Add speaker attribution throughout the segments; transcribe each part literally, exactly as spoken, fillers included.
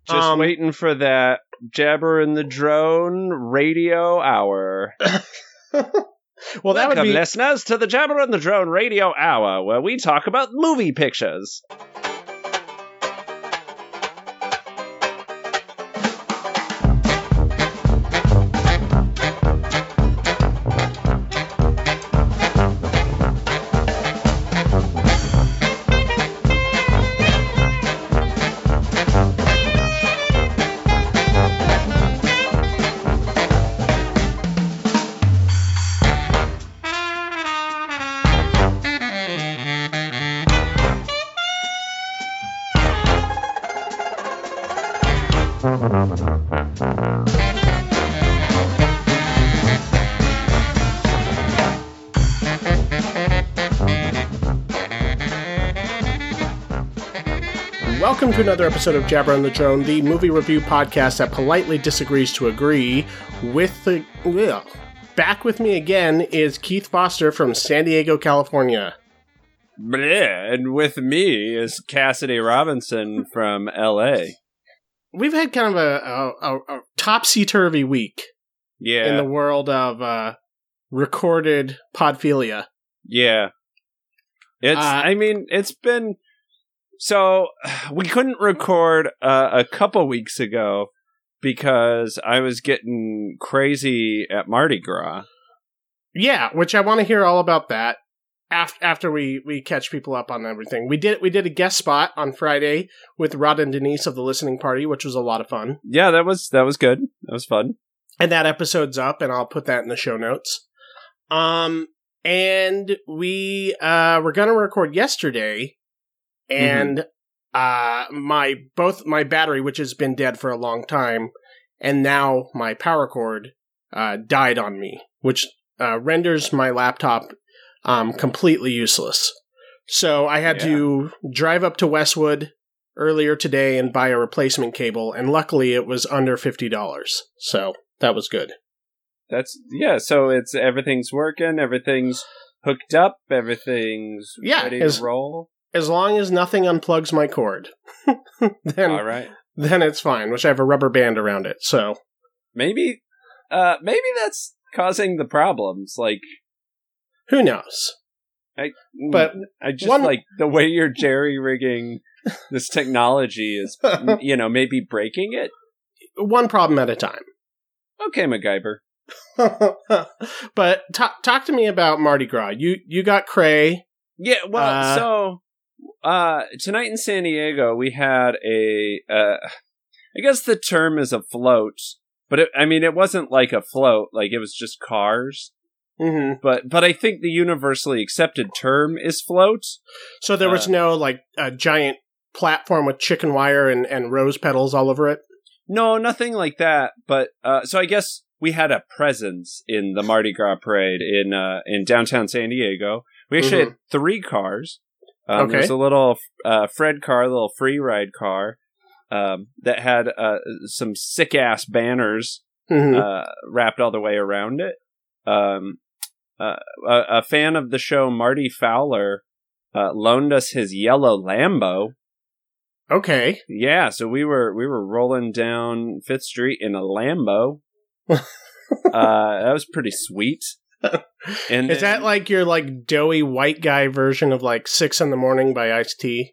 Speaker 1: Just
Speaker 2: Um,
Speaker 1: waiting for that Jabber and the Drone radio hour.
Speaker 2: well, that
Speaker 1: Welcome,
Speaker 2: would be
Speaker 1: listeners, to the Jabber and the Drone radio hour, where we talk about movie pictures.
Speaker 2: Welcome to another episode of Jabber on the Drone, the movie review podcast that politely disagrees to agree with the... Ugh. Back with me again is Keith Foster from San Diego, California.
Speaker 1: Bleh, and with me is Cassidy Robinson from L A.
Speaker 2: We've had kind of a, a, a topsy-turvy week
Speaker 1: Yeah.
Speaker 2: in the world of uh, recorded podphilia.
Speaker 1: Yeah. It's,
Speaker 2: Uh,
Speaker 1: I mean, it's been... So, we couldn't record uh, a couple weeks ago because I was getting crazy at Mardi Gras.
Speaker 2: Yeah, which I want to hear all about that after after we, we catch people up on everything. We did we did a guest spot on Friday with Rod and Denise of the Listening Party, which was a lot of fun.
Speaker 1: Yeah, that was that was good. That was fun.
Speaker 2: And that episode's up, and I'll put that in the show notes. Um, and we uh were gonna record yesterday, and uh my both my battery, which has been dead for a long time, and now my power cord uh died on me, which uh, renders my laptop um completely useless. So I had
Speaker 1: Yeah.
Speaker 2: to drive up to Westwood earlier today and buy a replacement cable, and luckily it was under fifty dollars. So that was good.
Speaker 1: That's yeah. So it's everything's working. Everything's hooked up. Everything's
Speaker 2: Yeah,
Speaker 1: ready
Speaker 2: as-
Speaker 1: to roll.
Speaker 2: As long as nothing unplugs my cord, then
Speaker 1: All right.
Speaker 2: then it's fine. Which I have a rubber band around it. So
Speaker 1: Maybe, uh, maybe that's causing the problems. Like,
Speaker 2: who knows?
Speaker 1: I,
Speaker 2: But
Speaker 1: I just
Speaker 2: one-
Speaker 1: like the way you're jerry rigging this technology is, you know, maybe breaking it.
Speaker 2: One problem at a time.
Speaker 1: Okay, MacGyver.
Speaker 2: But talk talk to me about Mardi Gras. You you got cray.
Speaker 1: Yeah. Well,
Speaker 2: Uh,
Speaker 1: so uh, tonight in San Diego we had a. Uh, I guess the term is a float, but it, I mean it wasn't like a float. Like it was just cars.
Speaker 2: hmm
Speaker 1: But but I think the universally accepted term is float.
Speaker 2: So there was
Speaker 1: Uh,
Speaker 2: no like a giant platform with chicken wire and, and rose petals all over it.
Speaker 1: No, nothing like that. But uh, so I guess we had a presence in the Mardi Gras parade in uh, in downtown San Diego. We actually
Speaker 2: Mhm.
Speaker 1: had three cars. Um,
Speaker 2: Okay.
Speaker 1: There's a little uh, Fred car, a little free ride car um, that had uh, some sick ass banners
Speaker 2: hmm
Speaker 1: uh, wrapped all the way around it. Um, uh, a, a fan of the show, Marty Fowler, uh, loaned us his yellow Lambo.
Speaker 2: Okay.
Speaker 1: Yeah, so we were we were rolling down Fifth Street in a Lambo. uh, that was pretty sweet. And
Speaker 2: Is that
Speaker 1: then-
Speaker 2: like your like doughy white guy version of like Six in the Morning by Ice-T?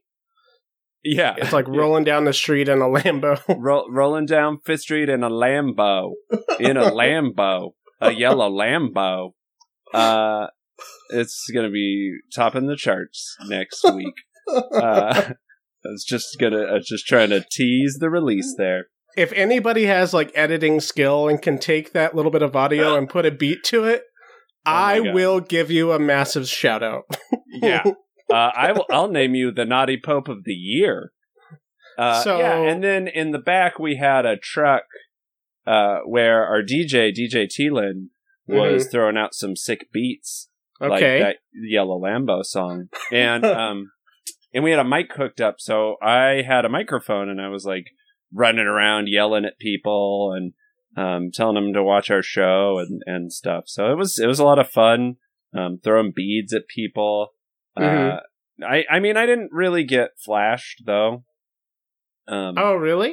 Speaker 1: yeah?
Speaker 2: It's like rolling down the street in a Lambo.
Speaker 1: Ro- rolling down Fifth Street in a Lambo, in a Lambo, a yellow Lambo. Uh, it's gonna be topping the charts next week. Uh, I was just gonna, I was just trying to tease the release there.
Speaker 2: If anybody has like editing skill and can take that little bit of audio and put a beat to it,
Speaker 1: Oh my
Speaker 2: I
Speaker 1: God.
Speaker 2: will give you a massive shout out.
Speaker 1: Yeah, uh, I will. I'll name you the Naughty Pope of the Year. Uh,
Speaker 2: So-
Speaker 1: yeah, and then in the back we had a truck uh, where our D J, D J Thielen, was throwing out some sick beats, like
Speaker 2: Okay.
Speaker 1: that Yellow Lambo song, and um, and we had a mic hooked up, so I had a microphone, and I was like running around yelling at people and um, telling them to watch our show and, and stuff. So it was it was a lot of fun, um, throwing beads at people.
Speaker 2: Mhm.
Speaker 1: Uh, I I mean I didn't really get flashed though. Um,
Speaker 2: Oh, really?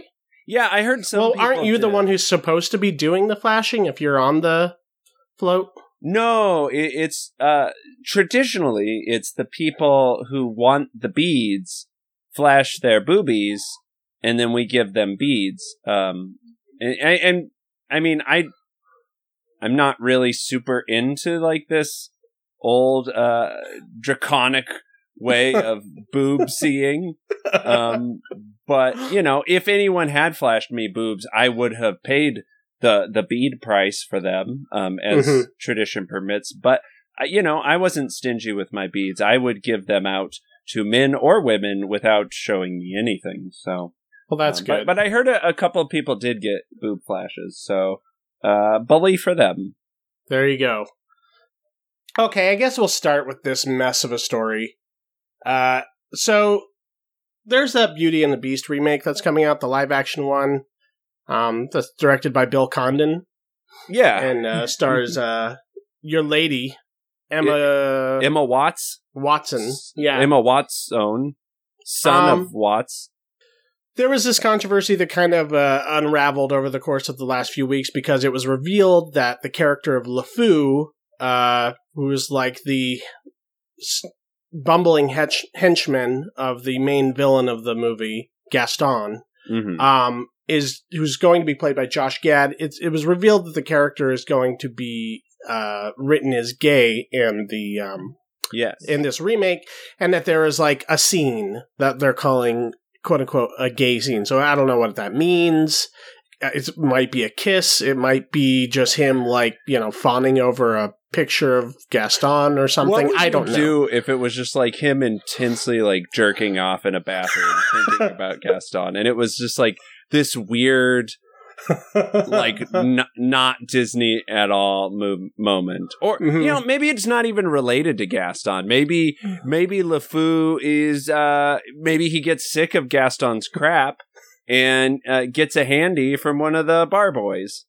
Speaker 1: Yeah, I heard some.
Speaker 2: Well,
Speaker 1: people
Speaker 2: aren't you the
Speaker 1: did.
Speaker 2: one who's supposed to be doing the flashing if you're on the float?
Speaker 1: No, it, it's uh, traditionally it's the people who want the beads flash their boobies, and then we give them beads. Um, and, and I mean, I I'm not really super into like this old uh, draconic way of boob seeing. Um, but you know, if anyone had flashed me boobs, I would have paid the the bead price for them, um, as mm-hmm. tradition permits. But uh, you know, I wasn't stingy with my beads. I would give them out to men or women without showing me anything. So,
Speaker 2: well, that's
Speaker 1: um,
Speaker 2: good.
Speaker 1: But, but I heard a, a couple of people did get boob flashes. So, uh, bully for them.
Speaker 2: There you go. Okay, I guess we'll start with this mess of a story. Uh, so there's that Beauty and the Beast remake that's coming out, the live action one. Um, that's directed by Bill Condon.
Speaker 1: Yeah.
Speaker 2: And uh, stars uh, your lady, Emma...
Speaker 1: It, Emma Watts?
Speaker 2: Watson. Yeah.
Speaker 1: Emma Watson, son um, of Watts.
Speaker 2: There was this controversy that kind of uh, unraveled over the course of the last few weeks because it was revealed that the character of LeFou, uh, who is like the bumbling hench- henchman of the main villain of the movie, Gaston,
Speaker 1: mm-hmm.
Speaker 2: um, is who's going to be played by Josh Gad. It's, it was revealed that the character is going to be uh, written as gay in the um,
Speaker 1: yes
Speaker 2: in this remake, and that there is like a scene that they're calling "quote unquote" a gay scene. So I don't know what that means. It might be a kiss. It might be just him, like, you know, fawning over a picture of Gaston or something.
Speaker 1: What would
Speaker 2: I don't
Speaker 1: you
Speaker 2: know.
Speaker 1: do if it was just like him intensely like jerking off in a bathroom thinking about Gaston, and it was just like this weird, like n- not Disney at all mo- moment, or mm-hmm. you know, maybe it's not even related to Gaston. Maybe maybe LeFou is uh, maybe he gets sick of Gaston's crap and uh, gets a handy from one of the bar boys.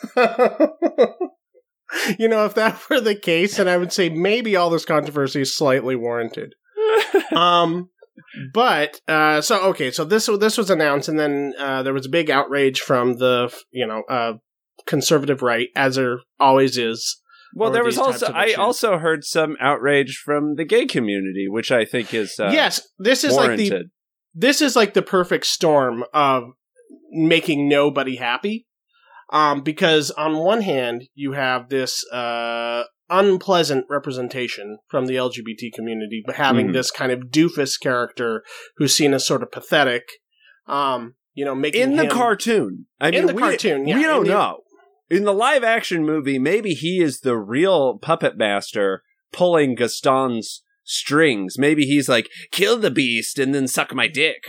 Speaker 2: You know, if that were the case, then I would say maybe all this controversy is slightly warranted. um, but uh, so okay, so this this was announced, and then uh, there was a big outrage from the you know uh, conservative right, as there always is.
Speaker 1: Well, there was also I issues. also heard some outrage from the gay community, which I think is uh,
Speaker 2: yes, this is
Speaker 1: warranted.
Speaker 2: like the this is like the perfect storm of making nobody happy. Um, because on one hand, you have this uh, unpleasant representation from the L G B T community, but having mm-hmm. this kind of doofus character who's seen as sort of pathetic, um, you know, making
Speaker 1: in the
Speaker 2: him,
Speaker 1: cartoon. I mean,
Speaker 2: in the
Speaker 1: we,
Speaker 2: cartoon, yeah,
Speaker 1: we don't
Speaker 2: in the,
Speaker 1: know. In the live action movie, maybe he is the real puppet master pulling Gaston's strings. Maybe he's like, kill the beast and then suck my dick.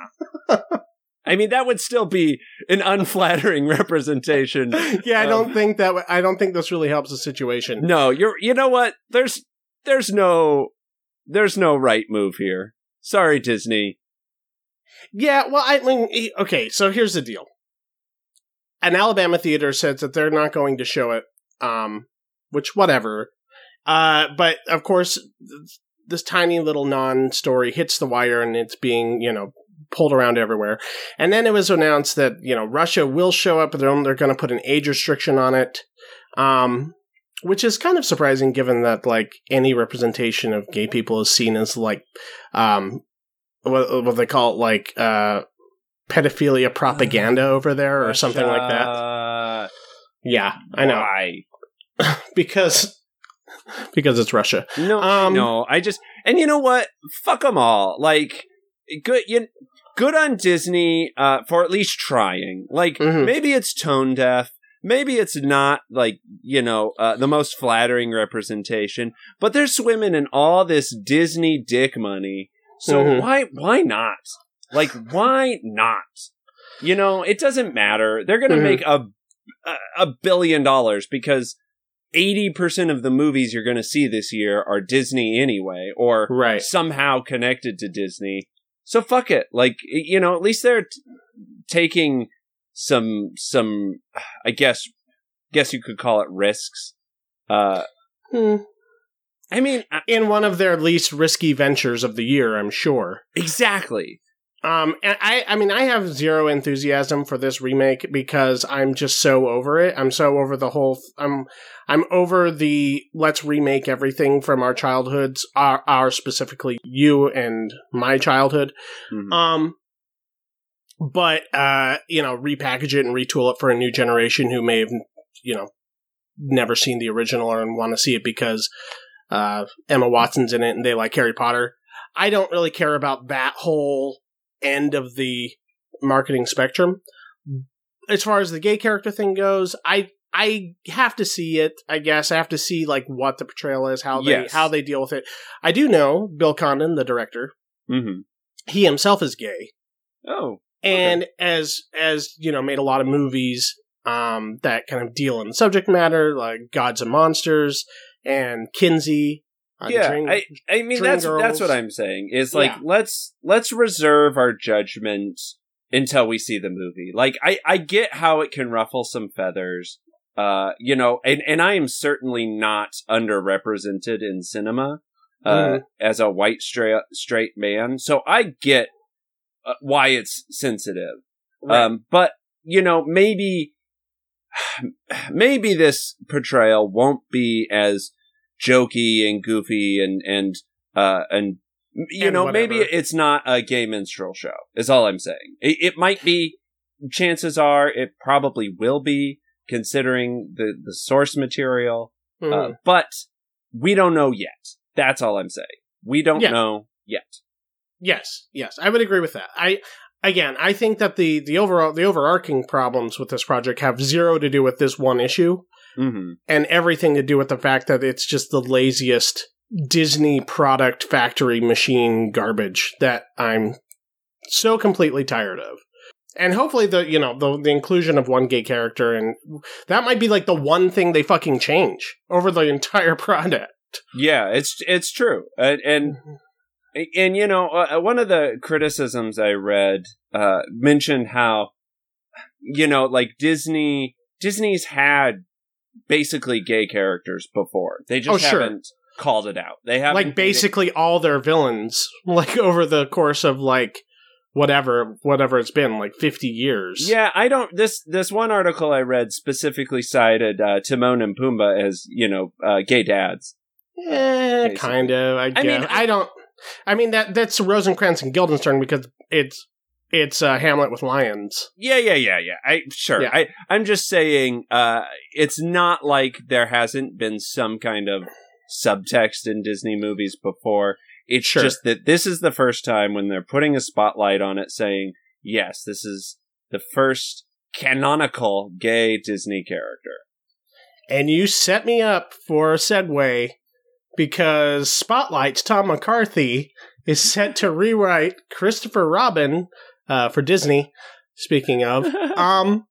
Speaker 1: I mean, that would still be an unflattering representation.
Speaker 2: Yeah, I
Speaker 1: of,
Speaker 2: don't think that. W- I don't think this really helps the situation.
Speaker 1: No, you're. You know what? There's, there's no, there's no right move here. Sorry, Disney.
Speaker 2: Yeah, well, I mean, okay. So here's the deal. An Alabama theater says that they're not going to show it. Um, which whatever. Uh, but of course, this tiny little non-story hits the wire, and it's being, you know, pulled around everywhere. And then it was announced that, you know, Russia will show up, but they're, they're going to put an age restriction on it, um, which is kind of surprising given that, like, any representation of gay people is seen as, like, um, what, what they call it, like, uh, pedophilia propaganda over there or Russia. Something like that. Yeah, I know.
Speaker 1: Why?
Speaker 2: because... Because it's Russia.
Speaker 1: No,
Speaker 2: um,
Speaker 1: no, I just... And you know what? Fuck them all. Like, good... You, Good on Disney uh, for at least trying. Like, mm-hmm. maybe it's tone deaf. Maybe it's not, like, you know, uh, the most flattering representation. But they're swimming in all this Disney dick money. So mm-hmm. why why not? Like, why not? You know, it doesn't matter. They're going to mm-hmm. make a, a a billion dollars because eighty percent of the movies you're going to see this year are Disney anyway. Or
Speaker 2: right.
Speaker 1: somehow connected to Disney. So fuck it. Like, you know, at least they're t- taking some, some, I guess, guess you could call it risks. Uh,
Speaker 2: hmm.
Speaker 1: I mean,
Speaker 2: in one of their least risky ventures of the year, I'm sure.
Speaker 1: Exactly.
Speaker 2: Um, and I, I mean, I have zero enthusiasm for this remake because I'm just so over it. I'm so over the whole. Th- I'm, I'm over the let's remake everything from our childhoods, our, our specifically you and my childhood.
Speaker 1: Mhm.
Speaker 2: Um, but uh, you know, repackage it and retool it for a new generation who may have, you know, never seen the original or want to see it because uh, Emma Watson's in it and they like Harry Potter. I don't really care about that whole end of the marketing spectrum. As far as the gay character thing goes, I I have to see it, I guess. I have to see like what the portrayal is, how they
Speaker 1: Yes.
Speaker 2: how they deal with it. I do know Bill Condon, the director,
Speaker 1: Mm-hmm.
Speaker 2: he himself is gay.
Speaker 1: Oh.
Speaker 2: And as as you know, made a lot of movies um that kind of deal in the subject matter, like Gods and Monsters and Kinsey. Uh,
Speaker 1: Yeah,
Speaker 2: Dream-
Speaker 1: I, I mean
Speaker 2: Dream
Speaker 1: that's
Speaker 2: Girls.
Speaker 1: that's what I'm saying. Is like
Speaker 2: Yeah.
Speaker 1: let's let's reserve our judgment until we see the movie. Like I, I get how it can ruffle some feathers, uh, you know, and, and I am certainly not underrepresented in cinema uh,
Speaker 2: Mhm.
Speaker 1: as a white straight straight man, so I get uh, why it's sensitive.
Speaker 2: Right.
Speaker 1: Um, but you know, maybe maybe this portrayal won't be as jokey and goofy and and uh and you
Speaker 2: And
Speaker 1: know
Speaker 2: whatever.
Speaker 1: maybe it's not a gay minstrel show is all I'm saying. It, it might be. Chances are it probably will be, considering the the source material,
Speaker 2: Mhm.
Speaker 1: uh, but we don't know yet. That's all I'm saying. We don't
Speaker 2: Yeah.
Speaker 1: know yet.
Speaker 2: Yes, yes, I would agree with that. I again, I think that the the overall the overarching problems with this project have zero to do with this one issue,
Speaker 1: Mm-hmm.
Speaker 2: and everything to do with the fact that it's just the laziest Disney product factory machine garbage that I'm so completely tired of. And hopefully the you know the the inclusion of one gay character, and that might be like the one thing they fucking change over the entire product.
Speaker 1: Yeah, it's it's true, and and, and you know, uh, one of the criticisms I read uh, mentioned how, you know, like Disney Disney's had basically gay characters before. They just
Speaker 2: Oh, sure.
Speaker 1: haven't called it out. They haven't
Speaker 2: Like basically all their villains, like over the course of like whatever whatever it's been, like fifty years.
Speaker 1: Yeah, I don't. This this one article I read specifically cited uh, Timon and Pumbaa as, you know, uh, gay dads.
Speaker 2: Eh,
Speaker 1: Basically.
Speaker 2: kind of. I,
Speaker 1: I
Speaker 2: guess.
Speaker 1: mean,
Speaker 2: I, don't. I mean that that's Rosencrantz and Guildenstern because it's it's uh, Hamlet with lions.
Speaker 1: Yeah, yeah, yeah, yeah. I sure.
Speaker 2: Yeah.
Speaker 1: I I'm just saying, uh, it's not like there hasn't been some kind of subtext in Disney movies before. It's
Speaker 2: Sure.
Speaker 1: just that this is the first time when they're putting a spotlight on it, saying, "Yes, this is the first canonical gay Disney character."
Speaker 2: And you set me up for a segue because Spotlight's Tom McCarthy is set to rewrite Christopher Robin uh, for Disney. Speaking of, um,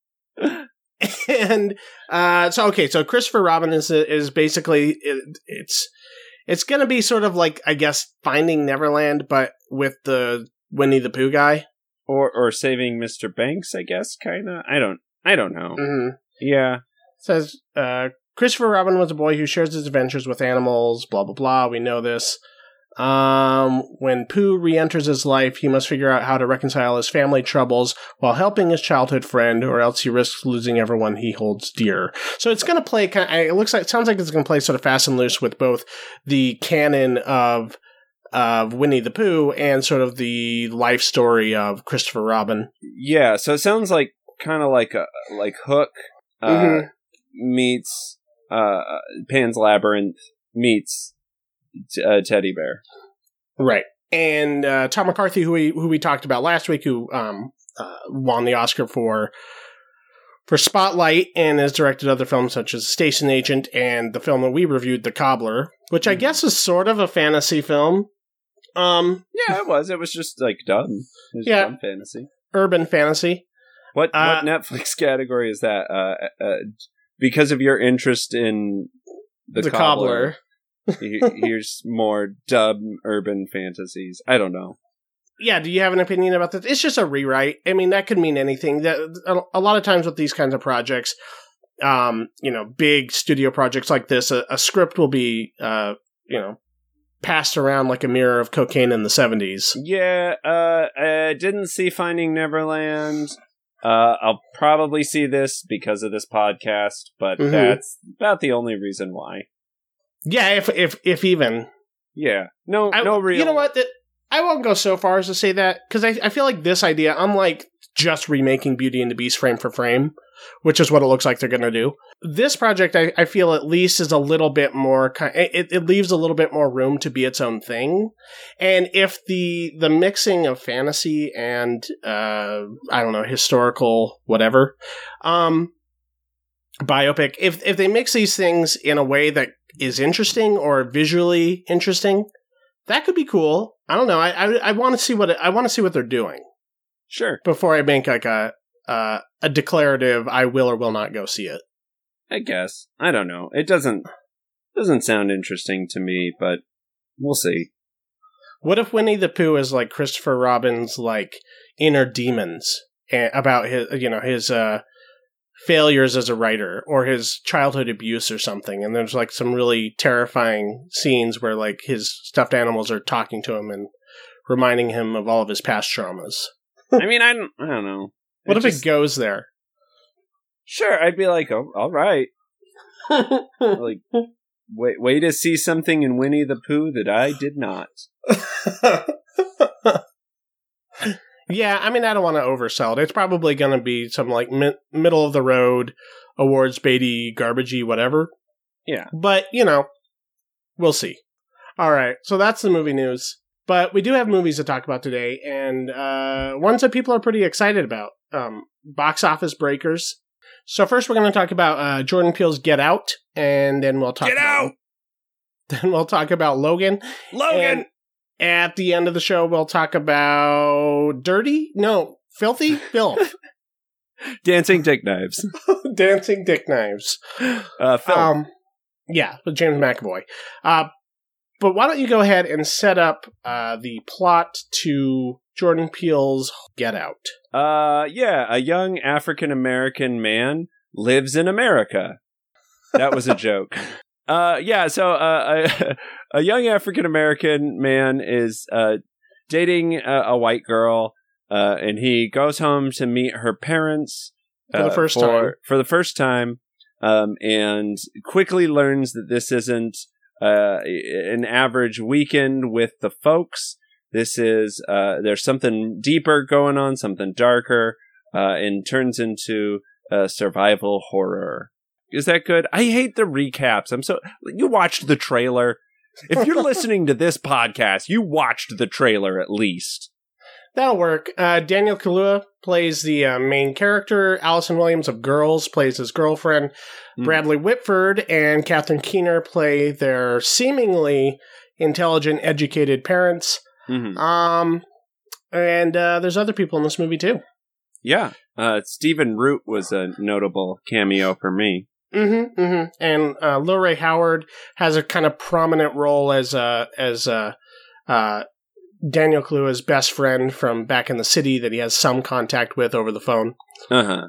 Speaker 2: and uh, so okay, so Christopher Robin is is basically it, it's it's going to be sort of like, I guess, Finding Neverland, but with the Winnie the Pooh guy,
Speaker 1: or or saving Mister Banks, I guess, kind of. I don't. I don't know.
Speaker 2: mm-hmm.
Speaker 1: Yeah.
Speaker 2: Says uh, Christopher Robin was a boy who shares his adventures with animals. Blah blah blah. We know this. Um, when Pooh re-enters his life, he must figure out how to reconcile his family troubles while helping his childhood friend, or else he risks losing everyone he holds dear. So it's going to play. Kind of, it looks like, it sounds like it's going to play sort of fast and loose with both the canon of of Winnie the Pooh and sort of the life story of Christopher Robin.
Speaker 1: Yeah. So it sounds like kind of like a like Hook uh,
Speaker 2: Mhm.
Speaker 1: meets uh, Pan's Labyrinth meets t- uh, Teddy Bear.
Speaker 2: Right. And uh, Tom McCarthy, who we who we talked about last week, who um, uh, won the Oscar for for Spotlight and has directed other films such as Station Agent and the film that we reviewed, The Cobbler, which I guess is sort of a fantasy film. Um,
Speaker 1: Yeah, it was. It was just like dumb. It was
Speaker 2: Yeah.
Speaker 1: dumb fantasy.
Speaker 2: urban fantasy.
Speaker 1: What
Speaker 2: Uh,
Speaker 1: what Netflix category is that? Uh, uh, because of your interest in the,
Speaker 2: The,
Speaker 1: Cobbler,
Speaker 2: Cobbler.
Speaker 1: he- here's more dumb urban fantasies. I don't know.
Speaker 2: Yeah, do you have an opinion about this? It's just a rewrite. I mean, that could mean anything. That a, a lot of times with these kinds of projects, um, you know, big studio projects like this, a, a script will be, uh, you know, passed around like a mirror of cocaine in the seventies.
Speaker 1: Yeah, uh, I didn't see Finding Neverland. Uh, I'll probably see this because of this podcast, but mm-hmm. that's about the only reason why.
Speaker 2: Yeah, if if if even.
Speaker 1: Yeah, no,
Speaker 2: I,
Speaker 1: no real.
Speaker 2: You know what? The, I won't go so far as to say that, because I, I feel like this idea, unlike just remaking Beauty and the Beast frame for frame, which is what it looks like they're going to do, this project, I, I feel at least is a little bit more, it, it leaves a little bit more room to be its own thing. And if the the mixing of fantasy and, uh, I don't know, historical whatever, um, biopic, if if they mix these things in a way that is interesting or visually interesting, that could be cool. I don't know. I I, I want to see what it, I want to see what they're doing.
Speaker 1: Sure.
Speaker 2: Before I make like a uh, a declarative, I will or will not go see it.
Speaker 1: I guess. I don't know. It doesn't doesn't sound interesting to me, but we'll see.
Speaker 2: What if Winnie the Pooh is like Christopher Robin's like inner demons about his you know his uh, failures as a writer or his childhood abuse or something, and there's like some really terrifying scenes where like his stuffed animals are talking to him and reminding him of all of his past traumas.
Speaker 1: I mean, I don't, I don't know.
Speaker 2: What
Speaker 1: it
Speaker 2: if
Speaker 1: just,
Speaker 2: it goes there?
Speaker 1: Sure, I'd be like, oh, all right. Like, wait, way to see something in Winnie the Pooh that I did not.
Speaker 2: Yeah, I mean, I don't want to oversell it. It's probably going to be some like mi- middle of the road, awards baity, garbagey, whatever.
Speaker 1: Yeah,
Speaker 2: but you know, we'll see. All right, so that's the movie news. But we do have movies to talk about today, and uh, ones that people are pretty excited about. Um, box office breakers. So first we're going to talk about uh, Jordan Peele's Get Out, and then we'll talk
Speaker 1: Get
Speaker 2: about...
Speaker 1: Out!
Speaker 2: Then we'll talk about Logan.
Speaker 1: Logan!
Speaker 2: And at the end of the show, we'll talk about Dirty? No, Filthy? Filth.
Speaker 1: Dancing Dick Knives.
Speaker 2: Dancing Dick Knives.
Speaker 1: Uh, Filth. Um,
Speaker 2: yeah, with James McAvoy. Uh, But why don't you go ahead and set up uh, the plot to Jordan Peele's Get Out?
Speaker 1: Uh, yeah, a young African-American man lives in America. That was a joke. Uh, yeah, so uh, a, a young African-American man is uh, dating a, a white girl, uh, and he goes home to meet her parents
Speaker 2: uh, for the first
Speaker 1: for,
Speaker 2: time.
Speaker 1: For the first time, um, and quickly learns that this isn't Uh, an average weekend with the folks. This is, uh, there's something deeper going on, something darker, uh, and turns into a survival horror. Is that good? I hate the recaps. I'm so, you watched the trailer. If you're listening to this podcast, you watched the trailer at least.
Speaker 2: That'll work. Uh, Daniel Kaluuya plays the uh, main character. Allison Williams of Girls plays his girlfriend. Mm. Bradley Whitford and Catherine Keener play their seemingly intelligent, educated parents.
Speaker 1: Mm-hmm.
Speaker 2: Um, and uh, there's other people in this movie, too.
Speaker 1: Yeah. Uh, Stephen Root was a notable cameo for me.
Speaker 2: Mm-hmm, mm-hmm. And uh, Lil Ray Howard has a kind of prominent role as uh, as uh, uh, Daniel Kaluuya's best friend from back in the city that he has some contact with over the phone.
Speaker 1: Uh-huh.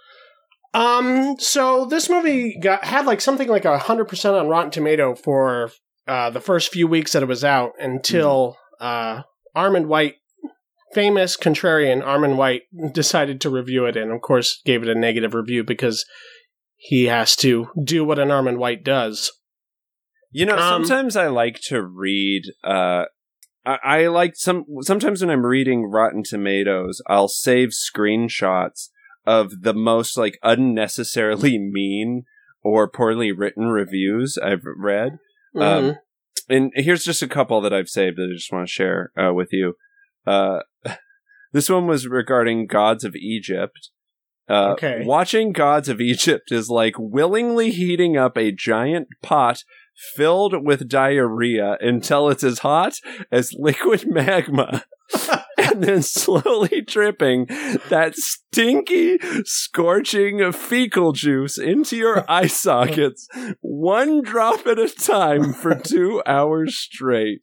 Speaker 2: Um, so this movie got had like something like a hundred percent on Rotten Tomato for uh, the first few weeks that it was out until mm. uh, Armand White, famous contrarian Armand White, decided to review it and of course gave it a negative review because he has to do what an Armand White does.
Speaker 1: You know, um, sometimes I like to read, uh, I, I like some, sometimes when I'm reading Rotten Tomatoes, I'll save screenshots of the most like unnecessarily mean or poorly written reviews I've read.
Speaker 2: Mm-hmm.
Speaker 1: Um, and here's just a couple that I've saved that I just want to share uh, with you. Uh, this one was regarding Gods of Egypt. Uh,
Speaker 2: okay.
Speaker 1: Watching Gods of Egypt is like willingly heating up a giant pot filled with diarrhea until it's as hot as liquid magma. And then slowly dripping that stinky, scorching fecal juice into your eye sockets, one drop at a time for two hours straight.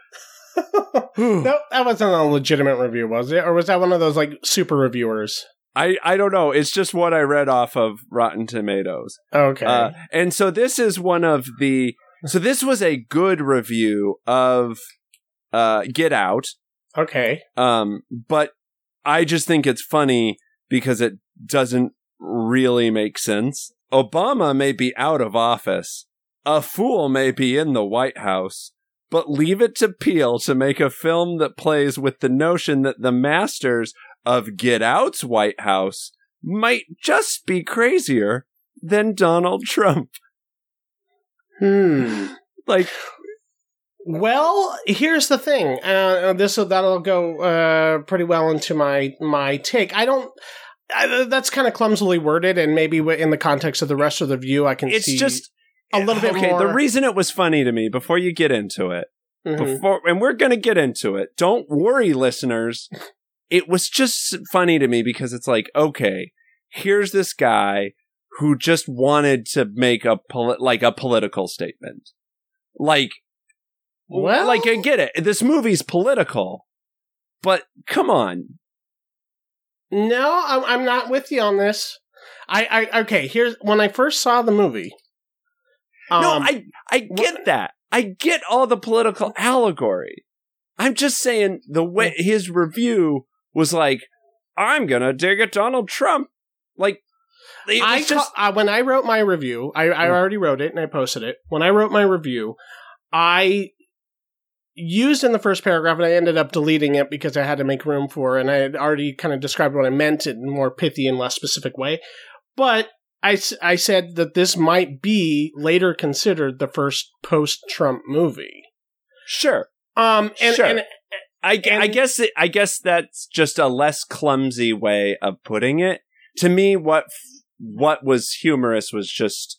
Speaker 2: that, that wasn't a legitimate review, was it? Or was that one of those, like, super reviewers?
Speaker 1: I, I don't know. It's just what I read off of Rotten Tomatoes.
Speaker 2: Okay.
Speaker 1: Uh, and so this is one of the So this was a good review of uh, Get Out.
Speaker 2: Okay.
Speaker 1: Um, but I just think it's funny because it doesn't really make sense. Obama may be out of office. A fool may be in the White House. But leave it to Peele to make a film that plays with the notion that the masters of Get Out's White House might just be crazier than Donald Trump.
Speaker 2: Hmm.
Speaker 1: Like,
Speaker 2: well, here's the thing. Uh, this that'll go uh, pretty well into my my take. I don't. I, that's kind of clumsily worded, and maybe in the context of the rest of the view, I can
Speaker 1: it's
Speaker 2: see
Speaker 1: just
Speaker 2: a little bit
Speaker 1: okay,
Speaker 2: more.
Speaker 1: the reason it was funny to me, before you get into it,
Speaker 2: Mm-hmm.
Speaker 1: before, and we're going to get into it, don't worry, listeners. It was just funny to me because it's like, okay, here's this guy who just wanted to make a poli- like a political statement. Like,
Speaker 2: well,
Speaker 1: like I get it. This movie's political, but come on.
Speaker 2: No, I'm I'm not with you on this. I, I okay. Here's when I first saw the movie. Um,
Speaker 1: no, I I get that. I get all the political allegory. I'm just saying the way his review was like, I'm gonna dig at Donald Trump. Like, it
Speaker 2: I
Speaker 1: was just
Speaker 2: ca- uh, when I wrote my review, I, I already wrote it and I posted it. When I wrote my review, I used in the first paragraph, and I ended up deleting it because I had to make room for, and I had already kind of described what I meant in a more pithy and less specific way. But I, I said that this might be later considered the first post-Trump movie.
Speaker 1: Sure.
Speaker 2: Um, and,
Speaker 1: sure.
Speaker 2: and
Speaker 1: I,
Speaker 2: and,
Speaker 1: I guess it, I guess that's just a less clumsy way of putting it. To me, what what was humorous was just.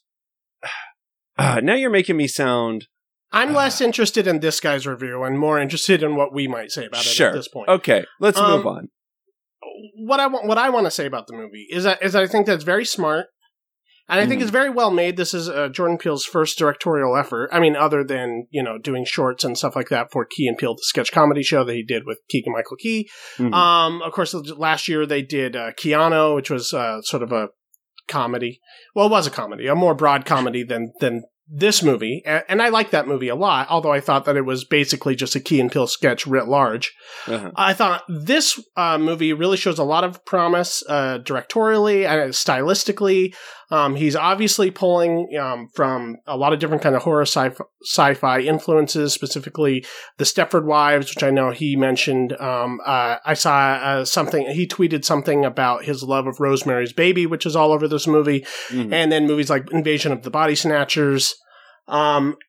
Speaker 1: Uh, now you're making me sound.
Speaker 2: I'm
Speaker 1: uh,
Speaker 2: less interested in this guy's review and more interested in what we might say about it
Speaker 1: sure.
Speaker 2: at this point.
Speaker 1: Okay, let's
Speaker 2: um,
Speaker 1: move on.
Speaker 2: What I want, what I want to say about the movie is that is that I think that's very smart. And I think
Speaker 1: Mhm.
Speaker 2: it's very well made. This is uh, Jordan Peele's first directorial effort. I mean, other than, you know, doing shorts and stuff like that for Key and Peele, the sketch comedy show that he did with Keegan-Michael Key.
Speaker 1: Mhm.
Speaker 2: Um, of course, last year they did uh, Keanu, which was uh, sort of a comedy. Well, it was a comedy, a more broad comedy than than this movie. And, and I like that movie a lot, although I thought that it was basically just a Key and Peele sketch writ large.
Speaker 1: Uh-huh.
Speaker 2: I thought this uh, movie really shows a lot of promise uh, directorially and stylistically. Um, he's obviously pulling um, from a lot of different kind of horror sci- sci-fi influences, specifically the Stepford Wives, which I know he mentioned. Um, uh, I saw uh, something, he tweeted something about his love of Rosemary's Baby, which is all over this movie.
Speaker 1: Mhm.
Speaker 2: And then movies like Invasion of the Body Snatchers. Um,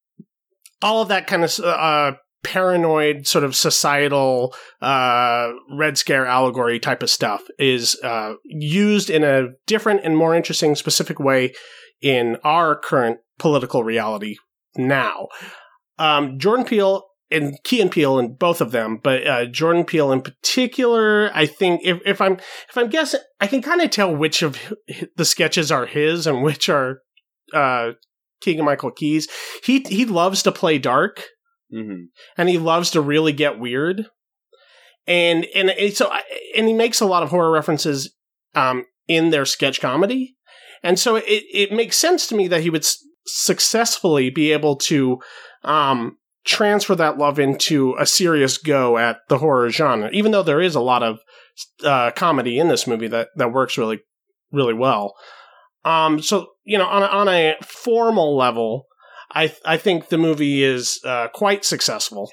Speaker 2: all of that kind of uh, paranoid sort of societal uh, Red Scare allegory type of stuff is uh, used in a different and more interesting, specific way in our current political reality now. Um, Jordan Peele and Key and Peele, and both of them, but uh, Jordan Peele in particular, I think if, if I'm if I'm guessing, I can kind of tell which of the sketches are his and which are uh, Keegan-Michael Key's. He he loves to play dark.
Speaker 1: Mm-hmm.
Speaker 2: And he loves to really get weird, and and it, so and he makes a lot of horror references um, in their sketch comedy, and so it it makes sense to me that he would s- successfully be able to um, transfer that love into a serious go at the horror genre, even though there is a lot of uh, comedy in this movie that that works really really well. Um, so you know, on a, on a formal level, I th- I think the movie is uh, quite successful.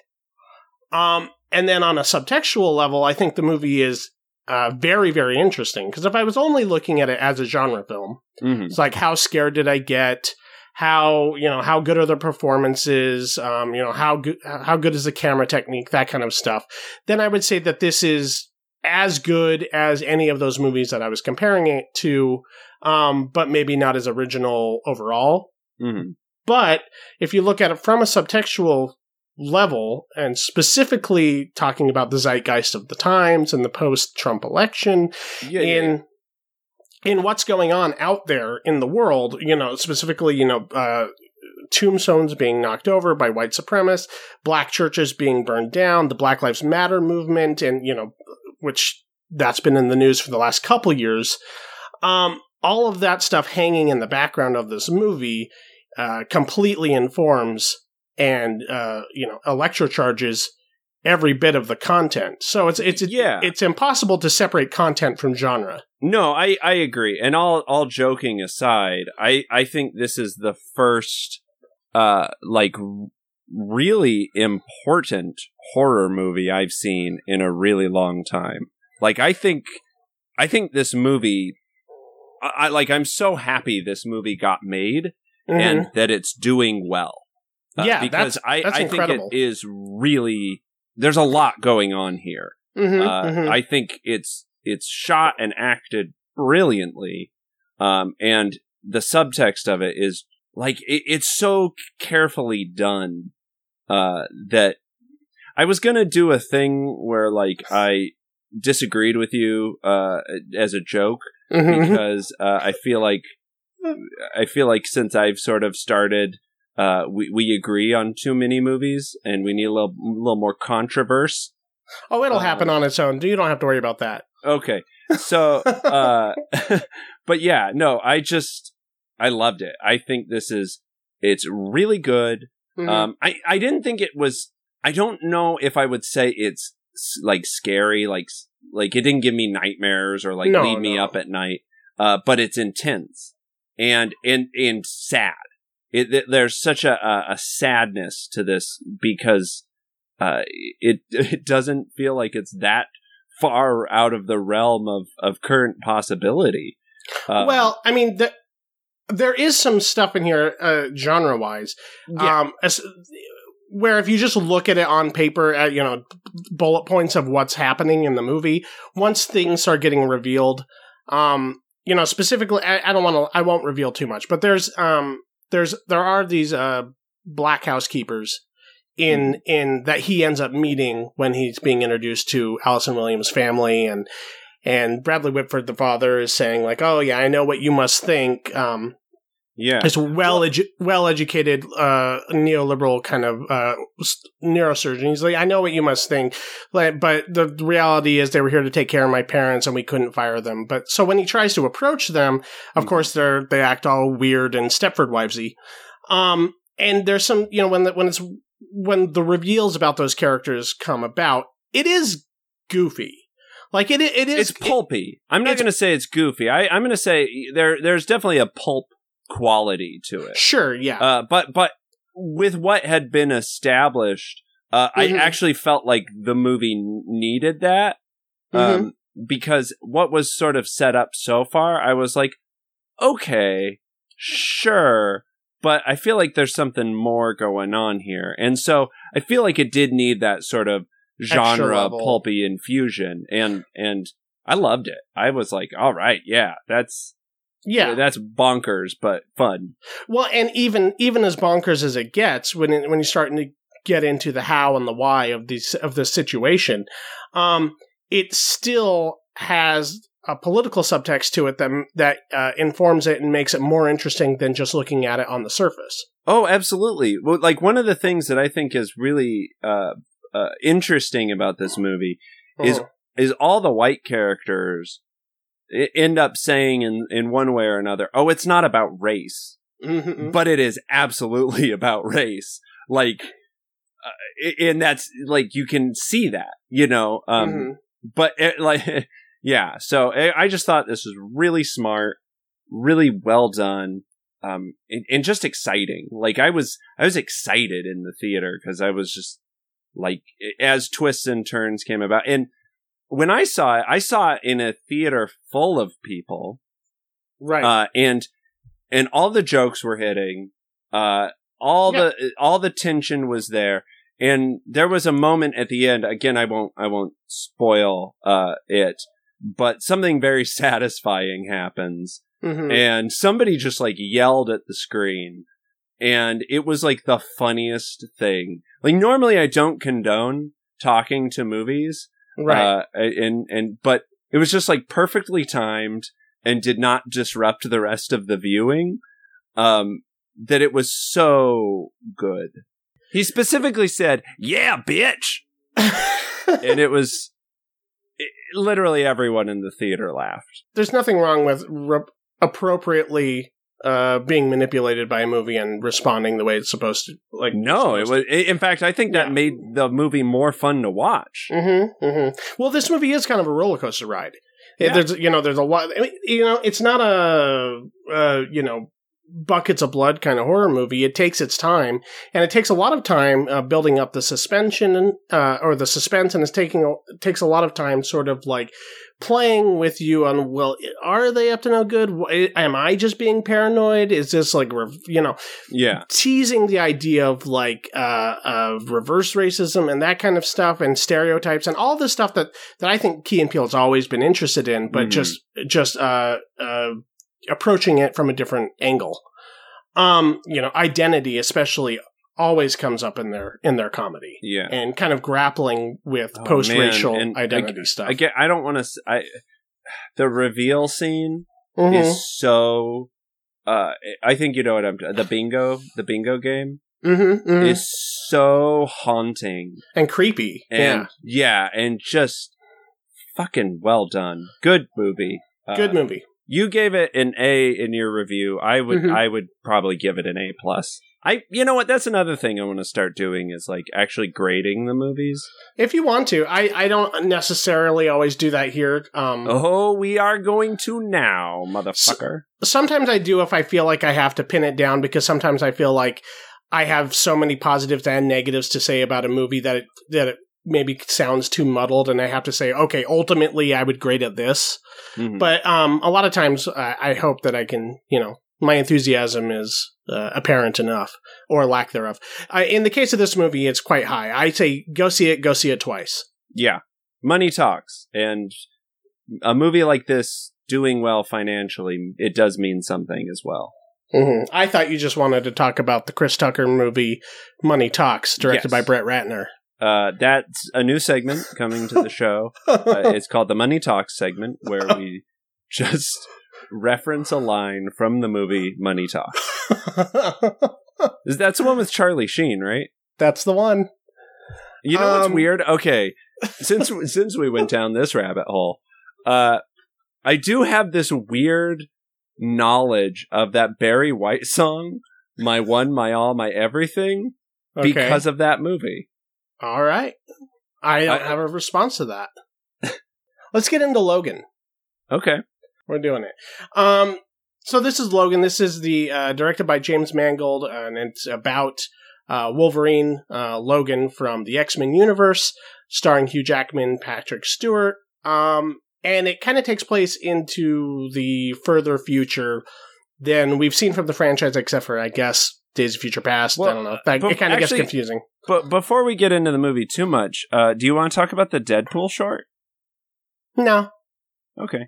Speaker 2: Um, and then on a subtextual level, I think the movie is uh, very, very interesting. Because if I was only looking at it as a genre film,
Speaker 1: Mm-hmm.
Speaker 2: it's like, how scared did I get? How, you know, how good are the performances? Um, you know, how good how good is the camera technique? That kind of stuff. Then I would say that this is as good as any of those movies that I was comparing it to, um, but maybe not as original overall.
Speaker 1: Mm-hmm.
Speaker 2: But if you look at it from a subtextual level, and specifically talking about the zeitgeist of the times and the post-Trump election,
Speaker 1: Yeah,
Speaker 2: in
Speaker 1: yeah.
Speaker 2: in what's going on out there in the world, you know, specifically, you know, uh, tombstones being knocked over by white supremacists, black churches being burned down, the Black Lives Matter movement, and, you know, which that's been in the news for the last couple years. Um, all of that stuff hanging in the background of this movie uh, completely informs and uh, you know electrocharges every bit of the content. So it's it's
Speaker 1: yeah.
Speaker 2: it's impossible to separate content from genre.
Speaker 1: No, I, I agree. And all all joking aside, I, I think this is the first uh like really important horror movie I've seen in a really long time. Like I think I think this movie I, I like I'm so happy this movie got made mm-hmm. and that it's doing well. Uh,
Speaker 2: yeah,
Speaker 1: because
Speaker 2: that's,
Speaker 1: I,
Speaker 2: that's
Speaker 1: I
Speaker 2: incredible.
Speaker 1: think it is really there's a lot going on here.
Speaker 2: Mm-hmm,
Speaker 1: uh,
Speaker 2: mm-hmm.
Speaker 1: I think it's it's shot and acted brilliantly, um, and the subtext of it is like it, it's so carefully done uh, that I was gonna do a thing where like I disagreed with you uh, as a joke
Speaker 2: mm-hmm.
Speaker 1: because uh, I feel like I feel like since I've sort of started. Uh, we, we agree on too many movies, and we need a little little more controversy.
Speaker 2: Oh, it'll
Speaker 1: um,
Speaker 2: happen on its own. You don't have to worry about that.
Speaker 1: Okay. So, uh, but yeah, no, I just, I loved it. I think this is, it's really good. Mm-hmm. Um, I, I didn't think it was, I don't know if I would say it's like scary, like, like it didn't give me nightmares or like
Speaker 2: no,
Speaker 1: lead me
Speaker 2: no.
Speaker 1: up at night. Uh, but it's intense and, and, and sad. It, it, there's such a, a, a sadness to this because uh, it it doesn't feel like it's that far out of the realm of, of current possibility. Um,
Speaker 2: well, I mean, the, there is some stuff in here uh, genre-wise,
Speaker 1: yeah.
Speaker 2: um, as, where if you just look at it on paper, at, you know, bullet points of what's happening in the movie, once things start getting revealed, um, you know, specifically, I, I don't want to, I won't reveal too much, but there's um. There's there are these uh, black housekeepers in mm. in that he ends up meeting when he's being introduced to Allison Williams' family, and and Bradley Whitford, the father, is saying like, "Oh yeah, I know what you must think." Um,
Speaker 1: yeah,
Speaker 2: this well edu- well educated uh, neoliberal kind of uh, neurosurgeon. He's like, "I know what you must think," like, but the reality is they were here to take care of my parents, and we couldn't fire them. But so when he tries to approach them, of mm-hmm. course they're they act all weird and Stepford Wivesy. Um, and there's some, you know, when the, when it's when the reveals about those characters come about, it is goofy. Like it, it is.
Speaker 1: It's pulpy. It, I'm not going to say it's goofy. I, I'm going to say there there's definitely a pulp quality to it.
Speaker 2: Sure, yeah.
Speaker 1: Uh, but but with what had been established, uh, mm-hmm. I actually felt like the movie needed that.
Speaker 2: Mm-hmm.
Speaker 1: Um, because what was sort of set up so far, I was like, okay, sure, but I feel like there's something more going on here. And so I feel like it did need that sort of genre pulpy infusion. And, and I loved it. I was like, all right, yeah, that's,
Speaker 2: Yeah,
Speaker 1: that's bonkers, but fun.
Speaker 2: Well, and even even as bonkers as it gets, when it, when you're starting to get into the how and the why of these of the situation, um, it still has a political subtext to it that that uh, informs it and makes it more interesting than just looking at it on the surface.
Speaker 1: Oh, absolutely. Well, like one of the things that I think is really uh, uh, interesting about this movie uh-huh. is is all the white characters end up saying in, in one way or another, oh, it's not about race,
Speaker 2: mm-hmm.
Speaker 1: but it is absolutely about race. Like, uh, and that's like, you can see that, you know, um,
Speaker 2: mm-hmm.
Speaker 1: but it, like, yeah. So I just thought this was really smart, really well done, um, and, and just exciting. Like I was, I was excited in the theater because I was just like, as twists and turns came about. And when I saw it, I saw it in a theater full of people.
Speaker 2: Right.
Speaker 1: Uh, and, and all the jokes were hitting, uh, all yeah. the, all the tension was there. And there was a moment at the end, again, I won't, I won't spoil, uh, it, but something very satisfying happens.
Speaker 2: Mm-hmm.
Speaker 1: And somebody just like yelled at the screen. And it was like the funniest thing. Like normally I don't condone talking to movies.
Speaker 2: Right.
Speaker 1: Uh, and, and, but it was just like perfectly timed and did not disrupt the rest of the viewing. Um, that it was so good. He specifically said, yeah, bitch. And it was it, literally everyone in the theater laughed.
Speaker 2: There's nothing wrong with re- appropriately uh, being manipulated by a movie and responding the way it's supposed to. Like
Speaker 1: no, it was. In fact, I think that yeah. made the movie more fun to watch.
Speaker 2: Mm-hmm, mm-hmm. Well, this movie is kind of a roller coaster ride. Yeah. There's, you know, there's a lot. I mean, you know, it's not a, uh, you know, buckets of blood kind of horror movie. It takes its time, and it takes a lot of time uh, building up the suspension and uh, or the suspense, and it's taking a, it takes a lot of time, sort of like playing with you on, well, are they up to no good? Am I just being paranoid? Is this like, you know,
Speaker 1: yeah,
Speaker 2: teasing the idea of like uh, of reverse racism and that kind of stuff, and stereotypes and all this stuff that, that I think Key and Peele has always been interested in, but mm. just just uh, uh, approaching it from a different angle. Um, you know, identity especially always comes up in their in their comedy,
Speaker 1: yeah,
Speaker 2: and kind of grappling with oh, post-racial man. identity
Speaker 1: I,
Speaker 2: stuff.
Speaker 1: I get. I don't want to. I the reveal scene mm-hmm. is so. Uh, I think you know what I'm. The bingo, the bingo game
Speaker 2: mm-hmm, mm-hmm.
Speaker 1: is so haunting
Speaker 2: and creepy,
Speaker 1: and
Speaker 2: yeah,
Speaker 1: yeah, and just fucking well done. Good movie.
Speaker 2: Good
Speaker 1: uh,
Speaker 2: movie.
Speaker 1: You gave it an A in your review. I would. Mm-hmm. I would probably give it an A plus. I, you know what? That's another thing I want to start doing is like actually grading the movies.
Speaker 2: If you want to, I, I don't necessarily always do that here. Um,
Speaker 1: oh, we are going to now, motherfucker.
Speaker 2: S- sometimes I do if I feel like I have to pin it down, because sometimes I feel like I have so many positives and negatives to say about a movie that it, that it maybe sounds too muddled, and I have to say, okay, ultimately I would grade it this. Mm-hmm. But um, a lot of times uh, I hope that I can, you know, my enthusiasm is uh, apparent enough, or lack thereof. Uh, in the case of this movie, it's quite high. I say go see it, go see it twice.
Speaker 1: Yeah. Money talks. And a movie like this doing well financially, it does mean something as well.
Speaker 2: Mm-hmm. I thought you just wanted to talk about the Chris Tucker movie Money Talks, directed yes. by Brett Ratner.
Speaker 1: Uh, that's a new segment coming to the show. Uh, it's called the Money Talks segment, where we just reference a line from the movie Money Talks. That's the one with Charlie Sheen, right?
Speaker 2: That's the one.
Speaker 1: You know um, what's weird? Okay, since since we went down this rabbit hole, uh, I do have this weird knowledge of that Barry White song, "My One, My All, My Everything," okay. because of that movie.
Speaker 2: All right. I don't I, have a response to that. Let's get into Logan.
Speaker 1: Okay.
Speaker 2: We're doing it. Um, so this is Logan. This is the uh, directed by James Mangold, and it's about uh, Wolverine, uh, Logan from the X-Men universe, starring Hugh Jackman, Patrick Stewart. Um, and it kind of takes place into the further future than we've seen from the franchise, except for, I guess, Days of Future Past. Well, I don't know. That, it kind of gets confusing.
Speaker 1: But before we get into the movie too much, uh, do you want to talk about the Deadpool short?
Speaker 2: No.
Speaker 1: Okay.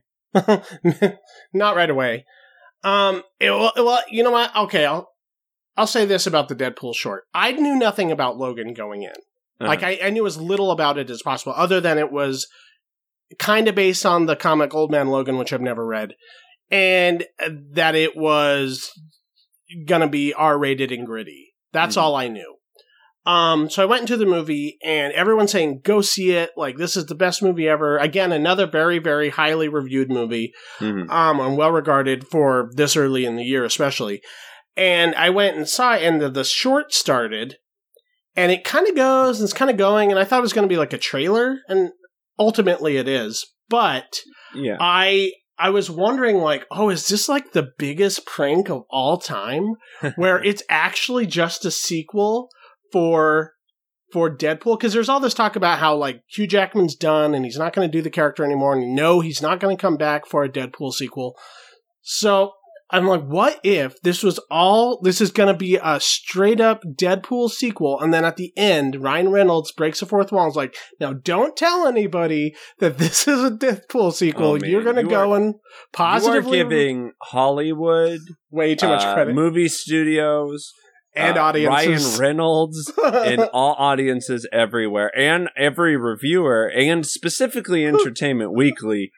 Speaker 2: Not right away. Um, it, well, well, you know what? Okay, I'll I'll say this about the Deadpool short. I knew nothing about Logan going in. Uh-huh. Like, I, I knew as little about it as possible, other than it was kind of based on the comic Old Man Logan, which I've never read, and that it was gonna be R-rated and gritty. That's mm-hmm. all I knew. Um, so I went into the movie, and everyone's saying, go see it. Like, this is the best movie ever. Again, another very, very highly reviewed movie, mm-hmm. um, and well regarded for this early in the year, especially. And I went and saw it, and the, the short started, and it kind of goes, and it's kind of going, and I thought it was going to be like a trailer, and ultimately it is. But
Speaker 1: yeah.
Speaker 2: I... I was wondering, like, oh, is this like the biggest prank of all time? Where it's actually just a sequel for for Deadpool? Because there's all this talk about how, like, Hugh Jackman's done and he's not going to do the character anymore. And no, he's not going to come back for a Deadpool sequel. So I'm like, what if this was all, this is going to be a straight up Deadpool sequel, and then at the end, Ryan Reynolds breaks the fourth wall and is like, now don't tell anybody that this is a Deadpool sequel. Oh, You're going to you go are, and positively.
Speaker 1: You are giving Hollywood
Speaker 2: way too much
Speaker 1: uh,
Speaker 2: credit.
Speaker 1: Movie studios.
Speaker 2: And
Speaker 1: uh,
Speaker 2: audiences.
Speaker 1: Ryan Reynolds and all audiences everywhere, and every reviewer, and specifically Entertainment Weekly,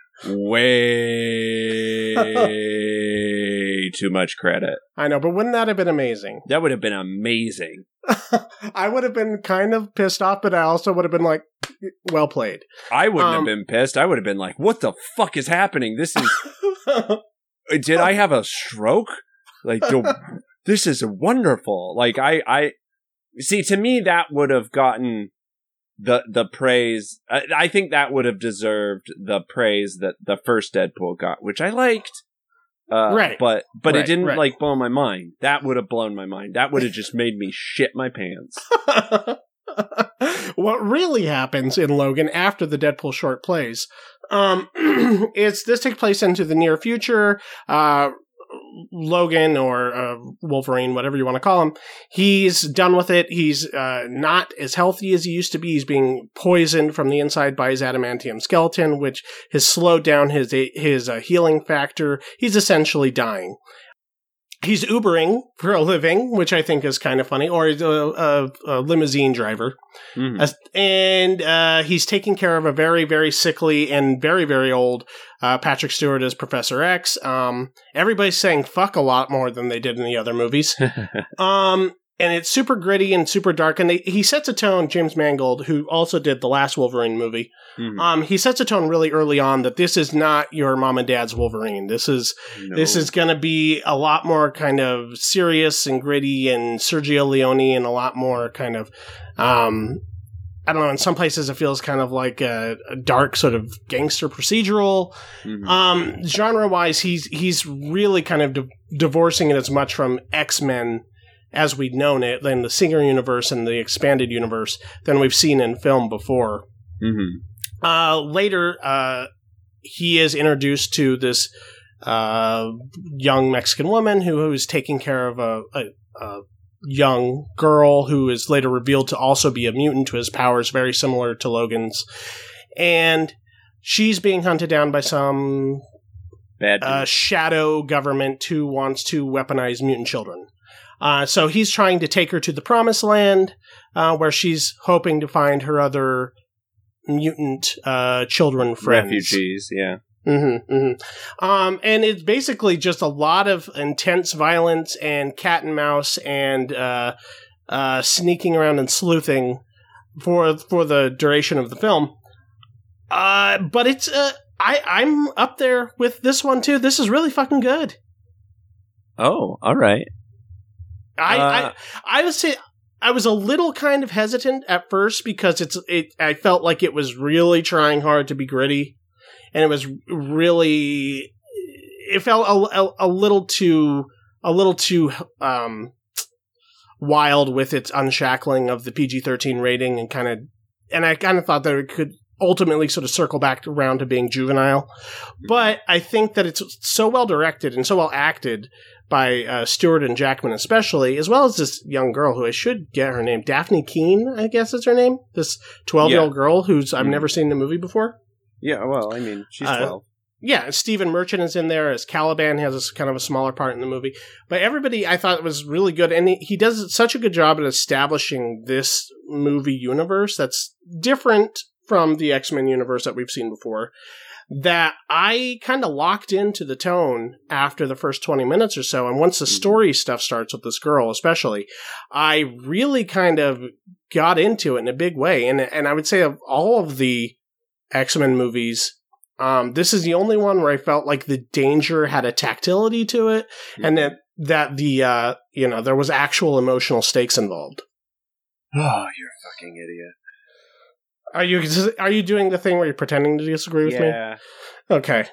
Speaker 1: way too much credit.
Speaker 2: I know, but wouldn't that have been amazing?
Speaker 1: That would have been amazing.
Speaker 2: I would have been kind of pissed off, but I also would have been like, well played.
Speaker 1: I wouldn't um, have been pissed. I would have been like, what the fuck is happening? This is... Did I have a stroke? Like, the, this is wonderful. Like, I, I, see, to me, that would have gotten the, the praise. I, I think that would have deserved the praise that the first Deadpool got, which I liked. Uh,
Speaker 2: right.
Speaker 1: But, but
Speaker 2: right,
Speaker 1: it didn't,
Speaker 2: right.
Speaker 1: like, blow my mind. That would have blown my mind. That would have just made me shit my pants.
Speaker 2: What really happens in Logan after the Deadpool short plays um, is this takes place into the near future. Uh, Logan or uh, Wolverine, whatever you want to call him, he's done with it. He's uh, not as healthy as he used to be. He's being poisoned from the inside by his adamantium skeleton, which has slowed down his his uh, healing factor. He's essentially dying. He's Ubering for a living, which I think is kind of funny, or he's a, a, a limousine driver. Mm-hmm. As, and uh, he's taking care of a very, very sickly and very, very old uh, Patrick Stewart as Professor X. Um, everybody's saying fuck a lot more than they did in the other movies. um, and it's super gritty and super dark. And they, he sets a tone, James Mangold, who also did the last Wolverine movie. Mm-hmm. Um, he sets a tone really early on that this is not your mom and dad's Wolverine. This is no. this is going to be a lot more kind of serious and gritty and Sergio Leone and a lot more kind of, um, I don't know, in some places it feels kind of like a, a dark sort of gangster procedural. Mm-hmm. Um, genre-wise, he's, he's really kind of di- divorcing it as much from X-Men as we'd known it, in the Singer universe and the expanded universe, than we've seen in film before. Mm-hmm. Uh, later, uh, he is introduced to this uh, young Mexican woman who, who is taking care of a, a, a young girl who is later revealed to also be a mutant who has powers very similar to Logan's. And she's being hunted down by some
Speaker 1: Bad
Speaker 2: uh, shadow government who wants to weaponize mutant children. Uh, so he's trying to take her to the Promised Land, uh, where she's hoping to find her other mutant uh, children friends.
Speaker 1: Refugees, yeah.
Speaker 2: Mm-hmm, mm-hmm. Um, and it's basically just a lot of intense violence and cat and mouse and uh, uh, sneaking around and sleuthing for for the duration of the film. Uh, but it's uh, I I'm up there with this one too. This is really fucking good.
Speaker 1: Oh, all right.
Speaker 2: I,
Speaker 1: uh,
Speaker 2: I I would say I was a little kind of hesitant at first because it's it I felt like it was really trying hard to be gritty, and it was really it felt a, a, a little too a little too um, wild with its unshackling of the P G thirteen rating and kind of and I kind of thought that it could ultimately sort of circle back around to being juvenile, but I think that it's so well directed and so well acted by uh, Stewart and Jackman especially, as well as this young girl who I should get her name, Daphne Keane, I guess is her name. This twelve-year-old yeah. girl who's I've mm-hmm. never seen in a movie before.
Speaker 1: Yeah, well, I mean, she's twelve. Uh,
Speaker 2: yeah, Stephen Merchant is in there as Caliban. He has a, kind of a smaller part in the movie. But everybody I thought was really good, and he, he does such a good job at establishing this movie universe that's different from the X-Men universe that we've seen before, that I kind of locked into the tone after the first twenty minutes or so. And once the story stuff starts with this girl, especially, I really kind of got into it in a big way. And and I would say of all of the X-Men movies, um, this is the only one where I felt like the danger had a tactility to it, mm-hmm. and that, that the, uh, you know, there was actual emotional stakes involved.
Speaker 1: Oh, you're a fucking idiot.
Speaker 2: Are you are you doing the thing where you're pretending to disagree with
Speaker 1: yeah.
Speaker 2: me? Okay.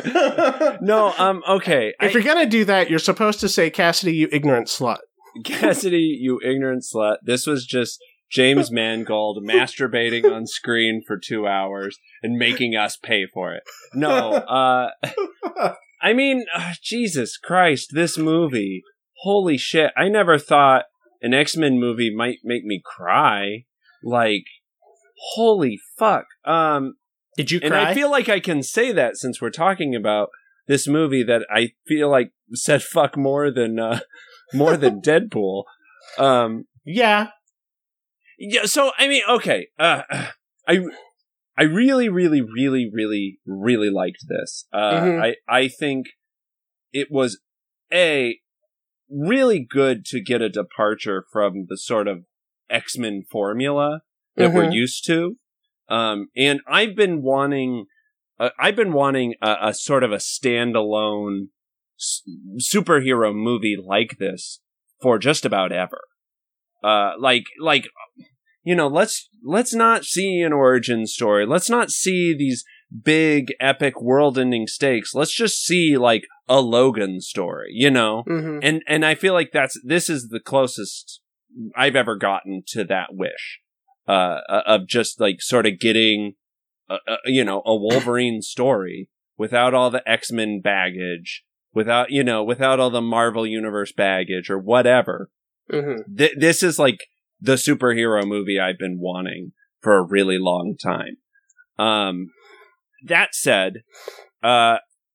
Speaker 1: no, um, okay.
Speaker 2: If I, you're gonna do that, you're supposed to say, Cassidy, you ignorant slut.
Speaker 1: Cassidy, you ignorant slut. This was just James Mangold masturbating on screen for two hours and making us pay for it. No, uh, I mean, uh, Jesus Christ, this movie. Holy shit. I never thought an X-Men movie might make me cry. Like, holy fuck. Um,
Speaker 2: Did you cry?
Speaker 1: And I feel like I can say that since we're talking about this movie that I feel like said fuck more than, uh, more than Deadpool. Um,
Speaker 2: yeah.
Speaker 1: Yeah. So, I mean, okay. Uh, I, I really, really, really, really, really liked this. Uh, mm-hmm. I, I think it was a really good to get a departure from the sort of X-Men formula that mm-hmm. we're used to. Um, and I've been wanting, uh, I've been wanting a, a sort of a standalone s- superhero movie like this for just about ever. Uh, like, like, you know, let's, let's not see an origin story. Let's not see these big, epic, world-ending stakes. Let's just see, like, a Logan story, you know?
Speaker 2: Mm-hmm.
Speaker 1: And, and I feel like that's, this is the closest I've ever gotten to that wish, uh, of just, like, sort of getting, a, a, you know, a Wolverine story without all the X-Men baggage, without, you know, without all the Marvel Universe baggage or whatever.
Speaker 2: Mm-hmm.
Speaker 1: Th- this is like the superhero movie I've been wanting for a really long time. Um, that said, uh,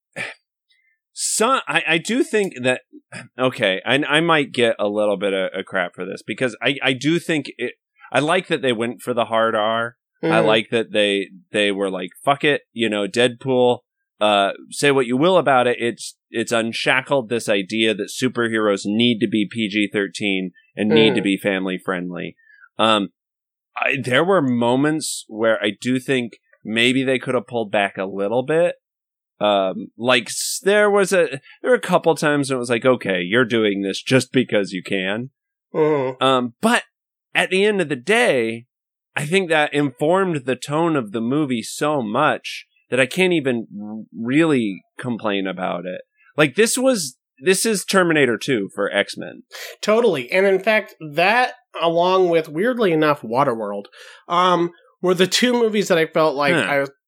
Speaker 1: some, I, I do think that, okay, I, I might get a little bit of, of crap for this because I, I do think it, I like that they went for the hard R. Mm-hmm. I like that they, they were like, fuck it, you know, Deadpool, uh, say what you will about it. It's, it's unshackled this idea that superheroes need to be P G thirteen and need mm. to be family friendly. Um, I, there were moments where I do think maybe they could have pulled back a little bit. Um, like there was a, there were a couple times when it was like, okay, you're doing this just because you can.
Speaker 2: Mm.
Speaker 1: Um, but at the end of the day, I think that informed the tone of the movie so much that I can't even really complain about it. Like this was, this is Terminator two for X-Men.
Speaker 2: Totally. And in fact, that along with, weirdly enough, Waterworld, um, were the two movies that I felt like huh. I was,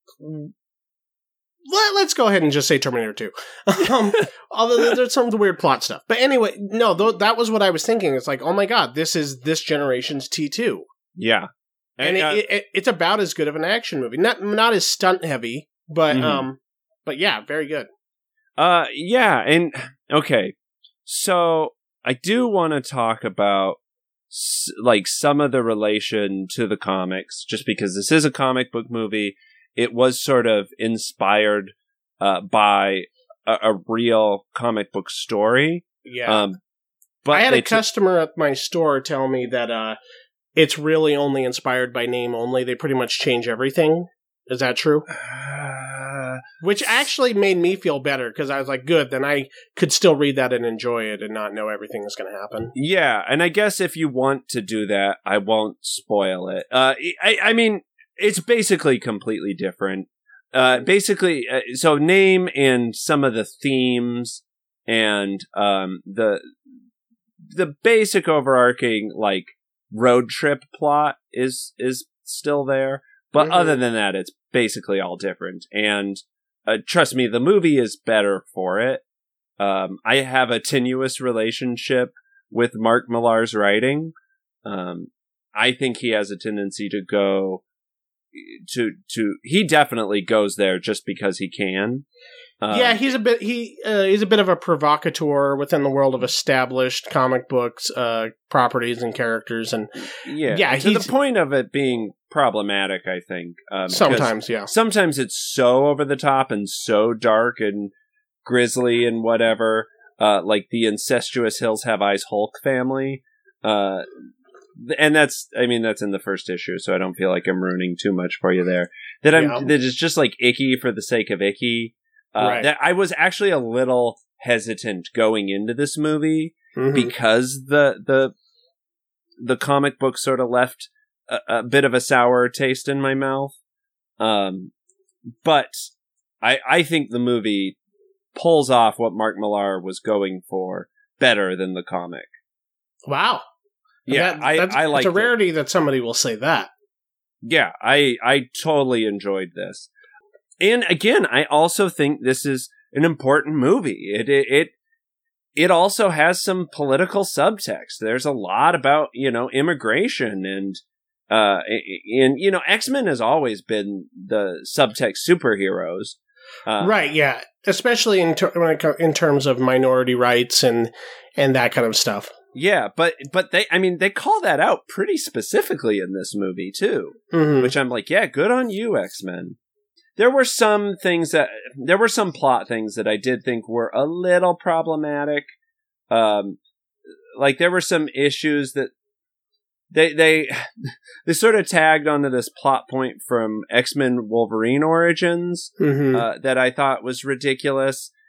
Speaker 2: let, let's go ahead and just say Terminator two. um, although there's some weird plot stuff. But anyway, no, th- that was what I was thinking. It's like, oh my God, this is this generation's T two.
Speaker 1: Yeah.
Speaker 2: And, and uh, it, it, it's about as good of an action movie. Not not as stunt heavy, but mm-hmm. um, but yeah, very good.
Speaker 1: Uh, yeah, and okay, so I do want to talk about s- like some of the relation to the comics, just because this is a comic book movie. It was sort of inspired uh, by a, a real comic book story.
Speaker 2: Yeah,
Speaker 1: um, but
Speaker 2: I had a
Speaker 1: t-
Speaker 2: customer at my store tell me that uh. It's really only inspired by name only. They pretty much change everything. Is that true?
Speaker 1: Uh,
Speaker 2: Which actually made me feel better because I was like, good, then I could still read that and enjoy it and not know everything is going to happen.
Speaker 1: Yeah, and I guess if you want to do that, I won't spoil it. Uh, I, I mean, it's basically completely different. Uh, basically, uh, so name and some of the themes and um, the the basic overarching, like, road trip plot is is still there, but mm-hmm. other than that, it's basically all different. And uh, trust me, the movie is better for it. Um, I have a tenuous relationship with Mark Millar's writing. Um, I think he has a tendency to go to to. He definitely goes there just because he can. Um,
Speaker 2: yeah, he's a bit he uh, he's a bit of a provocateur within the world of established comic books, uh, properties and characters, and
Speaker 1: yeah,
Speaker 2: yeah,
Speaker 1: to the point of it being problematic. I think um,
Speaker 2: sometimes, yeah,
Speaker 1: sometimes it's so over the top and so dark and grisly and whatever, uh, like the incestuous Hills Have Eyes Hulk family, uh, and that's I mean that's in the first issue, so I don't feel like I'm ruining too much for you there. That I'm yeah. that is just like icky for the sake of icky. Uh, right. That I was actually a little hesitant going into this movie mm-hmm. because the the the comic book sort of left a, a bit of a sour taste in my mouth. Um, but I I think the movie pulls off what Mark Millar was going for better than the comic.
Speaker 2: Wow.
Speaker 1: Yeah,
Speaker 2: that,
Speaker 1: I
Speaker 2: that's,
Speaker 1: I like
Speaker 2: it's a rarity
Speaker 1: it.
Speaker 2: that somebody will say that.
Speaker 1: Yeah, I I totally enjoyed this. And again, I also think this is an important movie. It, it it it also has some political subtext. There's a lot about, you know, immigration and uh and you know, X-Men has always been the subtext superheroes. Uh,
Speaker 2: right, yeah, especially in ter- when it co- in terms of minority rights and and that kind of stuff.
Speaker 1: Yeah, but but they I mean they call that out pretty specifically in this movie too. Mm-hmm. Which I'm like, yeah, good on you, X-Men. There were some things that, there were some plot things that I did think were a little problematic. Um, like there were some issues that they, they, they sort of tagged onto this plot point from X-Men Wolverine Origins, mm-hmm. uh, that I thought was ridiculous.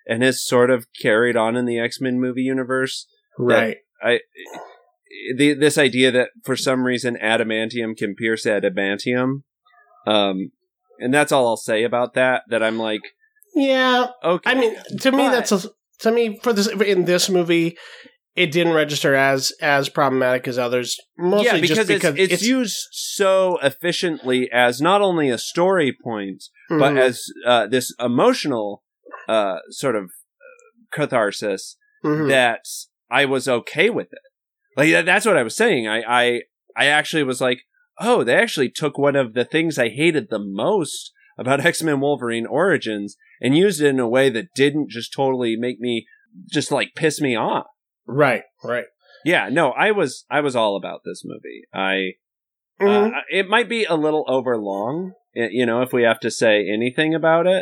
Speaker 1: and has sort of carried on in the X-Men movie universe.
Speaker 2: Right.
Speaker 1: I the, this idea that for some reason adamantium can pierce adamantium. Um, and that's all I'll say about that, that I'm like,
Speaker 2: yeah,
Speaker 1: okay.
Speaker 2: I mean, to me,
Speaker 1: but,
Speaker 2: that's a, to me for this in this movie, it didn't register as as problematic as others. Mostly
Speaker 1: yeah, because,
Speaker 2: just because
Speaker 1: it's, it's, it's used so efficiently as not only a story point, mm-hmm. but as uh, this emotional uh, sort of catharsis mm-hmm. that I was okay with it. Like that's what I was saying. I, I I actually was like, oh, they actually took one of the things I hated the most about X-Men Wolverine Origins and used it in a way that didn't just totally make me just like piss me off.
Speaker 2: Right, right.
Speaker 1: Yeah, no, I was I was all about this movie. I mm-hmm. uh, it might be a little overlong, you know, if we have to say anything about it.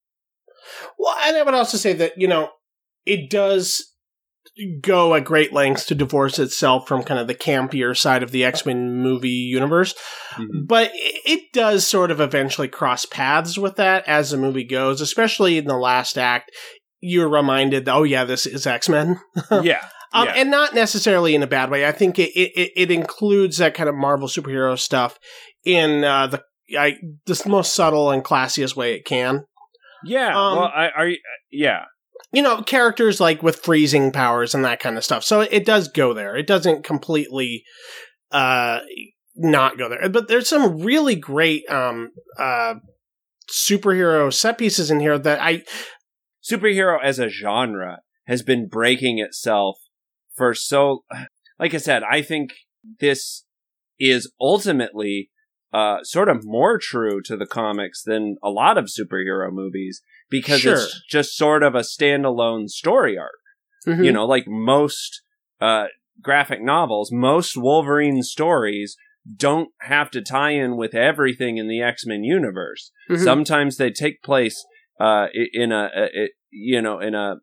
Speaker 2: Well, and I would also say that, you know, it does go at great lengths to divorce itself from kind of the campier side of the X-Men movie universe. Mm-hmm. But it does sort of eventually cross paths with that as the movie goes, especially in the last act. You're reminded, oh yeah, this is X-Men.
Speaker 1: yeah.
Speaker 2: Um,
Speaker 1: yeah.
Speaker 2: And not necessarily in a bad way. I think it, it, it includes that kind of Marvel superhero stuff in uh, the I, the most subtle and classiest way it can.
Speaker 1: Yeah. Um, well, I, are you, yeah.
Speaker 2: You know, characters like with freezing powers and that kind of stuff. So it does go there. It doesn't completely uh, not go there. But there's some really great um, uh, superhero set pieces in here that I...
Speaker 1: Superhero as a genre has been breaking itself for so... Like I said, I think this is ultimately uh, sort of more true to the comics than a lot of superhero movies. Because sure. it's just sort of a standalone story arc. Mm-hmm. You know, like most uh, graphic novels, most Wolverine stories don't have to tie in with everything in the X-Men universe. Mm-hmm. Sometimes they take place uh, in a, a, you know, in a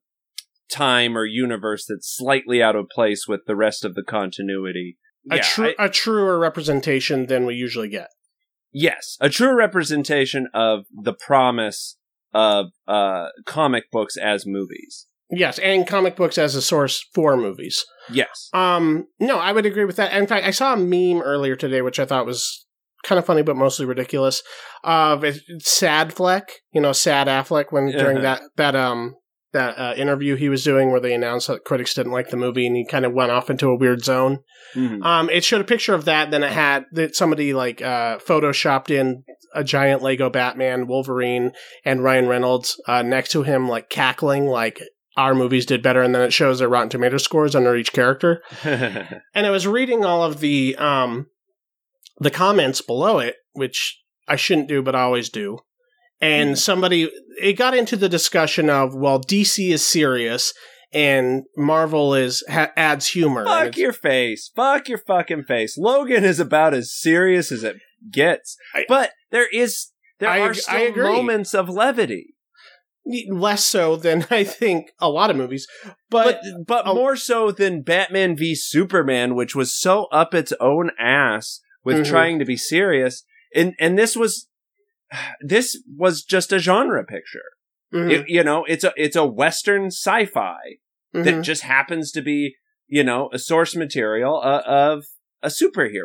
Speaker 1: time or universe that's slightly out of place with the rest of the continuity.
Speaker 2: A,
Speaker 1: yeah,
Speaker 2: tru-
Speaker 1: I,
Speaker 2: a truer representation than we usually get.
Speaker 1: Yes, a true representation of the promise of uh, comic books as movies.
Speaker 2: Yes, and comic books as a source for movies.
Speaker 1: Yes.
Speaker 2: Um, no, I would agree with that. In fact, I saw a meme earlier today, which I thought was kind of funny, but mostly ridiculous, of uh, Sad Fleck, you know, Sad Affleck, when during uh-huh. that, that, um, that uh, interview he was doing where they announced that critics didn't like the movie and he kind of went off into a weird zone. Mm-hmm. Um, it showed a picture of that, then it had that somebody like uh, photoshopped in a giant Lego Batman, Wolverine, and Ryan Reynolds uh, next to him, like cackling, like our movies did better, and then it shows their Rotten Tomato scores under each character. And I was reading all of the um, the comments below it, which I shouldn't do, but I always do. And mm. somebody, it got into the discussion of, well, D C is serious, and Marvel is ha- adds humor.
Speaker 1: Fuck your face. Fuck your fucking face. Logan is about as serious as it gets. I, but there is there
Speaker 2: I,
Speaker 1: are still moments of levity.
Speaker 2: Less so than I think a lot of movies. But
Speaker 1: but, but uh, more so than Batman v Superman, which was so up its own ass with mm-hmm. trying to be serious. And and this was this was just a genre picture. Mm-hmm. It, you know, it's a it's a Western sci-fi mm-hmm. that just happens to be, you know, a source material uh, of a superhero.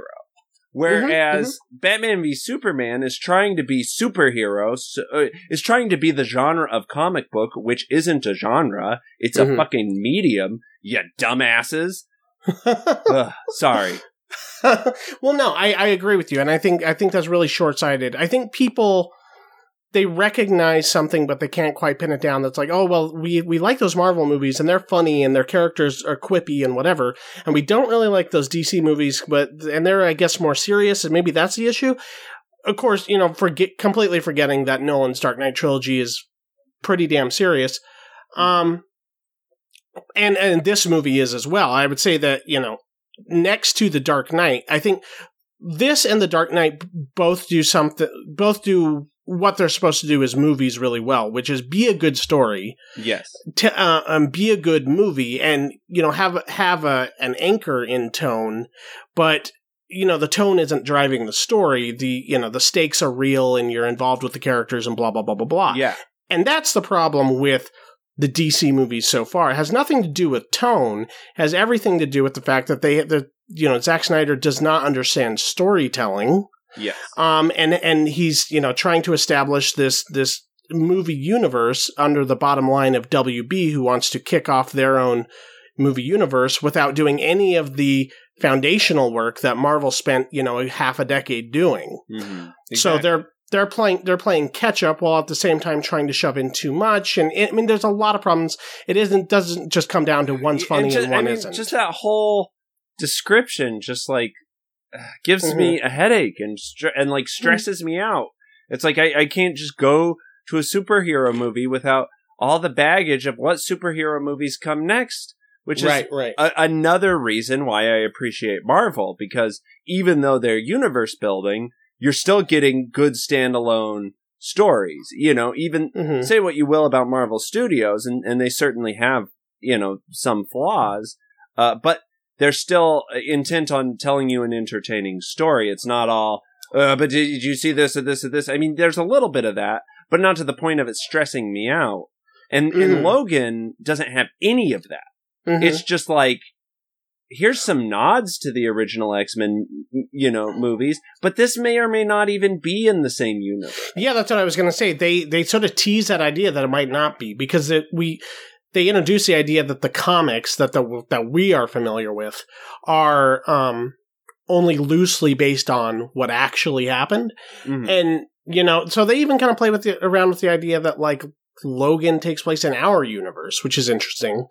Speaker 1: Whereas mm-hmm. Batman v Superman is trying to be superheroes, uh, is trying to be the genre of comic book, which isn't a genre. It's mm-hmm. a fucking medium, you dumbasses. Ugh, sorry.
Speaker 2: Well, no, I, I agree with you. And I think, I think that's really short-sighted. I think people, they recognize something, but they can't quite pin it down. That's like, oh, well, we, we like those Marvel movies and they're funny and their characters are quippy and whatever. And we don't really like those D C movies, but, and they're, I guess, more serious. And maybe that's the issue. Of course, you know, forget, completely forgetting that Nolan's Dark Knight trilogy is pretty damn serious. Um, and, and this movie is as well. I would say that, you know, next to The Dark Knight, I think this and The Dark Knight both do something, both do what they're supposed to do as movies really well, which is be a good story.
Speaker 1: Yes.
Speaker 2: To, uh, um, be a good movie and, you know, have, have a, an anchor in tone, but, you know, the tone isn't driving the story. The, you know, the stakes are real and you're involved with the characters and blah, blah, blah, blah, blah.
Speaker 1: Yeah.
Speaker 2: And that's the problem with the D C movies so far. It has nothing to do with tone. It has everything to do with the fact that they, the, you know, Zack Snyder does not understand storytelling.
Speaker 1: Yes.
Speaker 2: Um, and, and he's, you know, trying to establish this, this movie universe under the bottom line of W B, who wants to kick off their own movie universe without doing any of the foundational work that Marvel spent, you know, half a decade doing.
Speaker 1: Mm-hmm. Exactly.
Speaker 2: So they're, They're playing. They're playing catch up while at the same time trying to shove in too much. And I mean, there's a lot of problems. It isn't doesn't just come down to one's funny
Speaker 1: just,
Speaker 2: and one
Speaker 1: I mean,
Speaker 2: isn't.
Speaker 1: Just that whole description, just like gives mm-hmm. me a headache and str- and like stresses mm-hmm. me out. It's like I, I can't just go to a superhero movie without all the baggage of what superhero movies come next. Which is
Speaker 2: right, right.
Speaker 1: A- another reason why I appreciate Marvel, because even though they're universe building, you're still getting good standalone stories. You know, even mm-hmm. say what you will about Marvel Studios, and, and they certainly have, you know, some flaws, uh, but they're still intent on telling you an entertaining story. It's not all, uh, but did you see this or this or this? I mean, there's a little bit of that, but not to the point of it stressing me out. And, mm-hmm. and Logan doesn't have any of that. Mm-hmm. It's just like, here's some nods to the original X-Men, you know, movies, but this may or may not even be in the same universe.
Speaker 2: Yeah, that's what I was going to say. They they sort of tease that idea that it might not be, because it, we they introduce the idea that the comics that the that we are familiar with are um, only loosely based on what actually happened, mm-hmm. and you know, so they even kind of play with the, around with the idea that like Logan takes place in our universe, which is interesting.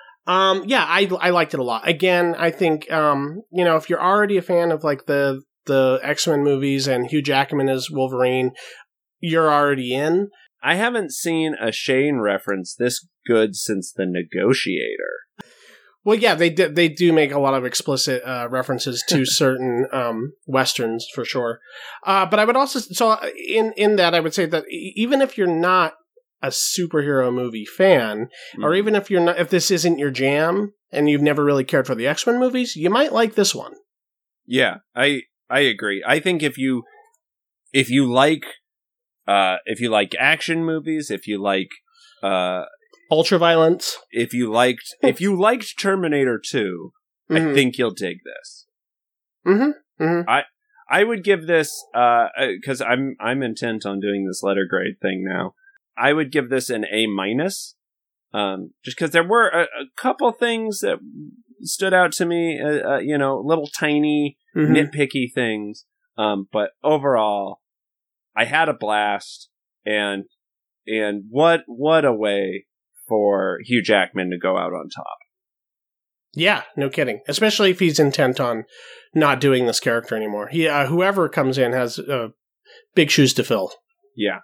Speaker 2: Um, yeah, I, I liked it a lot. Again, I think, um, you know, if you're already a fan of like the, the X-Men movies and Hugh Jackman as Wolverine, you're already in.
Speaker 1: I haven't seen a Shane reference this good since The Negotiator.
Speaker 2: Well, yeah, they do, they do make a lot of explicit, uh, references to certain, um, Westerns for sure. Uh, but I would also, so in, in that, I would say that even if you're not a superhero movie fan, mm. or even if you're not, if this isn't your jam and you've never really cared for the X-Men movies, you might like this one.
Speaker 1: Yeah, I I agree. I think if you if you like uh if you like action movies, if you like uh
Speaker 2: ultraviolence,
Speaker 1: if you liked if you liked Terminator two, mm-hmm. I think you'll dig this.
Speaker 2: Mm-hmm. Mm-hmm.
Speaker 1: I I would give this uh because I'm I'm intent on doing this letter grade thing now. I would give this an A minus, um, just because there were a, a couple things that stood out to me, uh, uh, you know, little tiny mm-hmm. nitpicky things. Um, but overall, I had a blast, and and what what a way for Hugh Jackman to go out on top.
Speaker 2: Yeah, no kidding. Especially if he's intent on not doing this character anymore. He, uh, whoever comes in has uh, big shoes to fill.
Speaker 1: Yeah.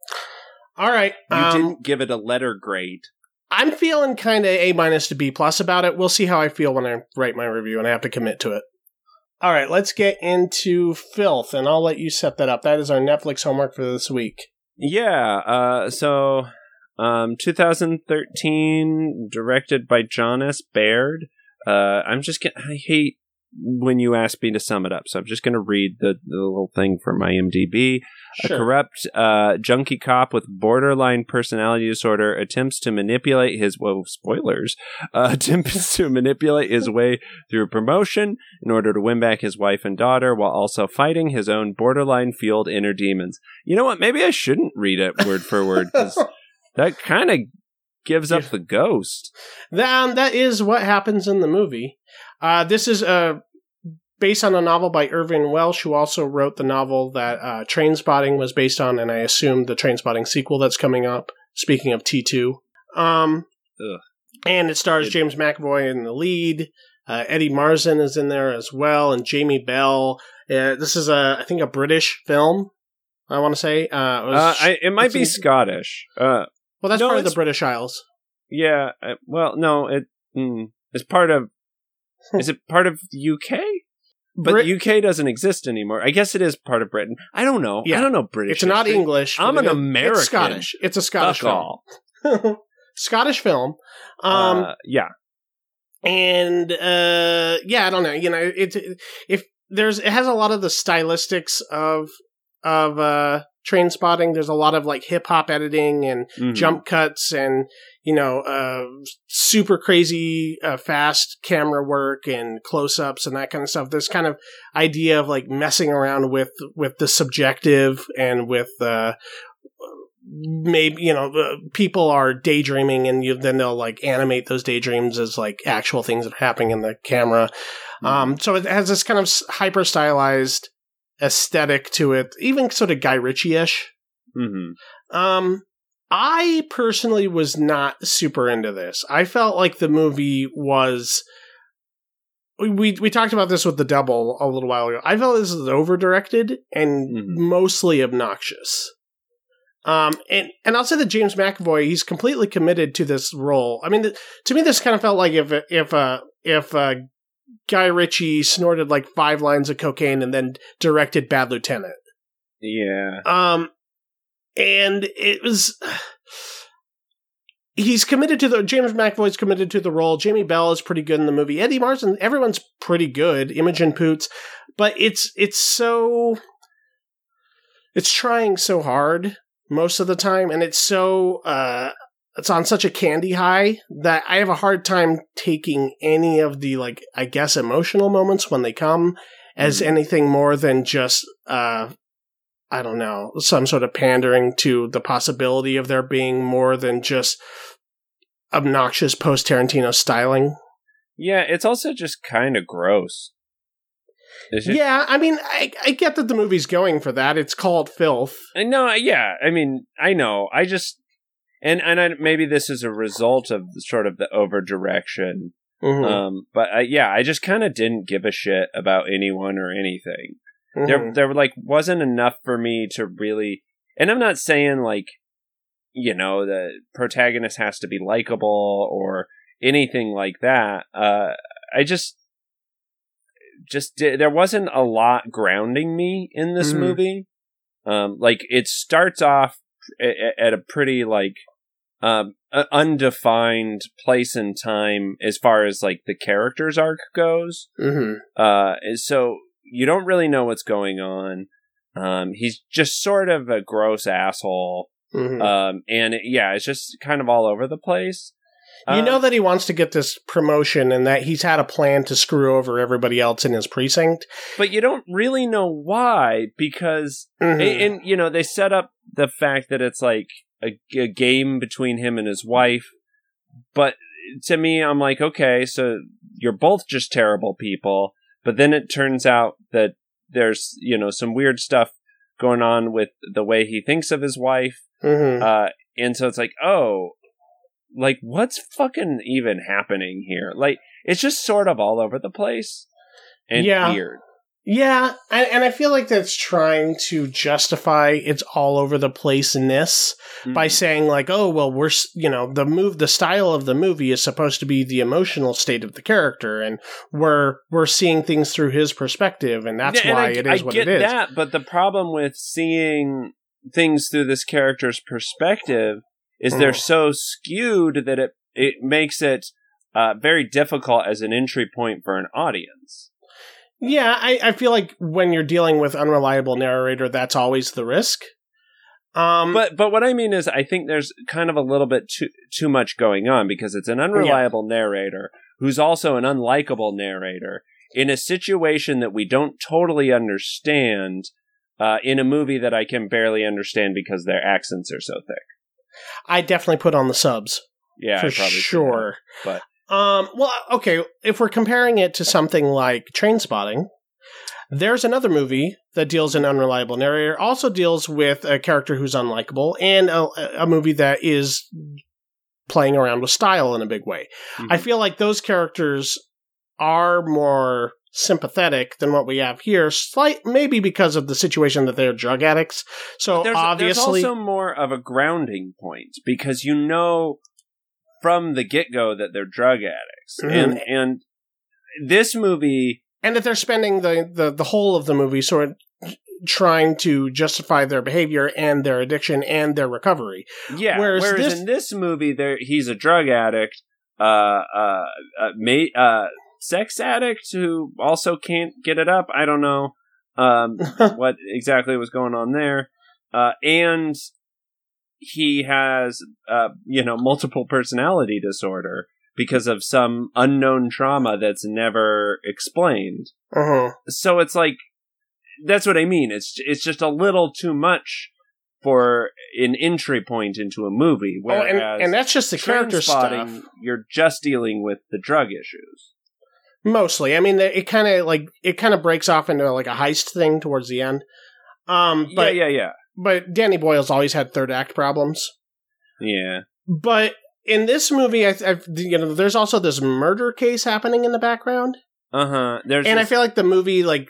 Speaker 2: All right.
Speaker 1: You
Speaker 2: um,
Speaker 1: didn't give it a letter grade.
Speaker 2: I'm feeling kind of A minus to B plus about it. We'll see how I feel when I write my review, and I have to commit to it. All right, let's get into Filth, and I'll let you set that up. That is our Netflix homework for this week.
Speaker 1: Yeah. Uh, so, um, twenty thirteen, directed by John S. Baird. Uh, I'm just gonna, I hate when you ask me to sum it up, so I'm just going to read the, the little thing from IMDb. Sure. A corrupt uh, junkie cop with borderline personality disorder attempts to manipulate his, whoa, spoilers, uh, attempts to manipulate his way through promotion in order to win back his wife and daughter while also fighting his own borderline-fueled inner demons. You know what? Maybe I shouldn't read it word for word, because that kind of gives up the ghost.
Speaker 2: That, that is what happens in the movie. Uh, this is uh, based on a novel by Irving Welsh, who also wrote the novel that uh, Trainspotting was based on, and I assume the Trainspotting sequel that's coming up, speaking of T two. Um, and it stars it, James McAvoy in the lead. Uh, Eddie Marsan is in there as well, and Jamie Bell. Uh, this is, a, I think, a British film, I want to say. Uh, it, was,
Speaker 1: uh, I, it might be in, Scottish. Uh,
Speaker 2: well, that's
Speaker 1: no,
Speaker 2: part of the British Isles.
Speaker 1: Yeah, uh, well, no, it mm, it's part of... Is it part of the U K? But Brit- the U K doesn't exist anymore. I guess it is part of Britain. I don't know. Yeah. I don't know British.
Speaker 2: It's not
Speaker 1: history.
Speaker 2: English.
Speaker 1: I'm an
Speaker 2: it,
Speaker 1: American.
Speaker 2: It's Scottish. It's a Scottish
Speaker 1: Fuck
Speaker 2: film. Scottish film. Um,
Speaker 1: uh, yeah.
Speaker 2: And uh, yeah, I don't know. You know, it if there's it has a lot of the stylistics of of uh, Trainspotting. There's a lot of like hip hop editing and mm-hmm. jump cuts, and you know, uh, super crazy uh, fast camera work and close-ups and that kind of stuff. This kind of idea of like messing around with with the subjective and with uh, maybe, you know, uh, people are daydreaming and you, then they'll like animate those daydreams as like actual things that are happening in the camera. Mm-hmm. Um, so it has this kind of hyper stylized aesthetic to it, even sort of Guy Ritchie-ish.
Speaker 1: Mm-hmm.
Speaker 2: Um, I personally was not super into this. I felt like the movie was. We we talked about this with The Double a little while ago. I felt this was over directed and mm-hmm. mostly obnoxious. Um, and, and I'll say that James McAvoy, he's completely committed to this role. I mean, th- to me, this kind of felt like if if uh, if uh, Guy Ritchie snorted like five lines of cocaine and then directed Bad Lieutenant.
Speaker 1: Yeah.
Speaker 2: Um, and it was. He's committed to the James McAvoy's committed to the role. Jamie Bell is pretty good in the movie. Eddie Marsan, everyone's pretty good. Imogen Poots, but it's it's so it's trying so hard most of the time, and it's so uh, it's on such a candy high that I have a hard time taking any of the like I guess emotional moments when they come as mm-hmm. anything more than just uh, I don't know, some sort of pandering to the possibility of there being more than just obnoxious post-Tarantino styling.
Speaker 1: Yeah, it's also just kind of gross.
Speaker 2: Yeah, I mean, I, I get that the movie's going for that. It's called filth.
Speaker 1: I know, yeah, I mean, I know. I just... And, and I, maybe this is a result of sort of the over-direction. Mm-hmm. Um, but, I, yeah, I just kind of didn't give a shit about anyone or anything. Mm-hmm. There, there like wasn't enough for me to really, and I'm not saying like, you know, the protagonist has to be likable or anything like that. Uh, I just, just did, there wasn't a lot grounding me in this mm-hmm. movie. Um, like it starts off at, at a pretty like, um, undefined place and time as far as like the character's arc goes.
Speaker 2: Mm-hmm.
Speaker 1: Uh, so. You don't really know what's going on. Um, he's just sort of a gross asshole.
Speaker 2: Mm-hmm.
Speaker 1: Um, and it, yeah, it's just kind of all over the place.
Speaker 2: You
Speaker 1: uh,
Speaker 2: know that he wants to get this promotion and that he's had a plan to screw over everybody else in his precinct.
Speaker 1: But you don't really know why because, mm-hmm. and, and you know, they set up the fact that it's like a, a game between him and his wife. But to me, I'm like, okay, so you're both just terrible people. But then it turns out that there's, you know, some weird stuff going on with the way he thinks of his wife.
Speaker 2: Mm-hmm.
Speaker 1: Uh, and so it's like, oh, like, what's fucking even happening here? Like, it's just sort of all over the place and
Speaker 2: yeah.
Speaker 1: weird.
Speaker 2: Yeah, and, and I feel like that's trying to justify its all over the place-ness mm-hmm. by saying like, oh, well, we're, you know, the move, the style of the movie is supposed to be the emotional state of the character, and we're we're seeing things through his perspective, and that's
Speaker 1: yeah,
Speaker 2: why
Speaker 1: and I,
Speaker 2: it is
Speaker 1: I
Speaker 2: what
Speaker 1: get
Speaker 2: it is.
Speaker 1: That, but the problem with seeing things through this character's perspective is mm. they're so skewed that it it makes it uh, very difficult as an entry point for an audience.
Speaker 2: Yeah, I, I feel like when you're dealing with unreliable narrator, that's always the risk. Um,
Speaker 1: but but what I mean is, I think there's kind of a little bit too too much going on because it's an unreliable yeah. narrator who's also an unlikable narrator in a situation that we don't totally understand uh, in a movie that I can barely understand because their accents are so thick.
Speaker 2: I definitely put on the subs.
Speaker 1: Yeah,
Speaker 2: for
Speaker 1: I probably
Speaker 2: sure.
Speaker 1: Should, but.
Speaker 2: Um, well, okay, if we're comparing it to something like Trainspotting, there's another movie that deals in unreliable narrator, also deals with a character who's unlikable, and a, a movie that is playing around with style in a big way. Mm-hmm. I feel like those characters are more sympathetic than what we have here, slight maybe because of the situation that they're drug addicts. So
Speaker 1: there's,
Speaker 2: obviously,
Speaker 1: there's also more of a grounding point because you know from the get-go that they're drug addicts. Mm-hmm. And and this movie...
Speaker 2: And that they're spending the, the, the whole of the movie sort of trying to justify their behavior and their addiction and their recovery.
Speaker 1: Yeah, whereas, whereas this... in this movie, there he's a drug addict, uh, uh, uh, ma- uh, sex addict who also can't get it up. I don't know um, what exactly was going on there. Uh, and... he has, uh, you know, multiple personality disorder because of some unknown trauma that's never explained.
Speaker 2: Uh-huh.
Speaker 1: So it's like, that's what I mean. It's it's just a little too much for an entry point into a movie. Whereas
Speaker 2: oh, and, and that's just the character stuff.
Speaker 1: You're just dealing with the drug issues. Mostly.
Speaker 2: I mean, it kind of like it kind of breaks off into like a heist thing towards the end. Um, but,
Speaker 1: yeah, yeah, yeah.
Speaker 2: But Danny Boyle's always had third act problems.
Speaker 1: Yeah.
Speaker 2: But in this movie, I, I you know, there's also this murder case happening in the background.
Speaker 1: Uh huh.
Speaker 2: There's and this- I feel like the movie, like,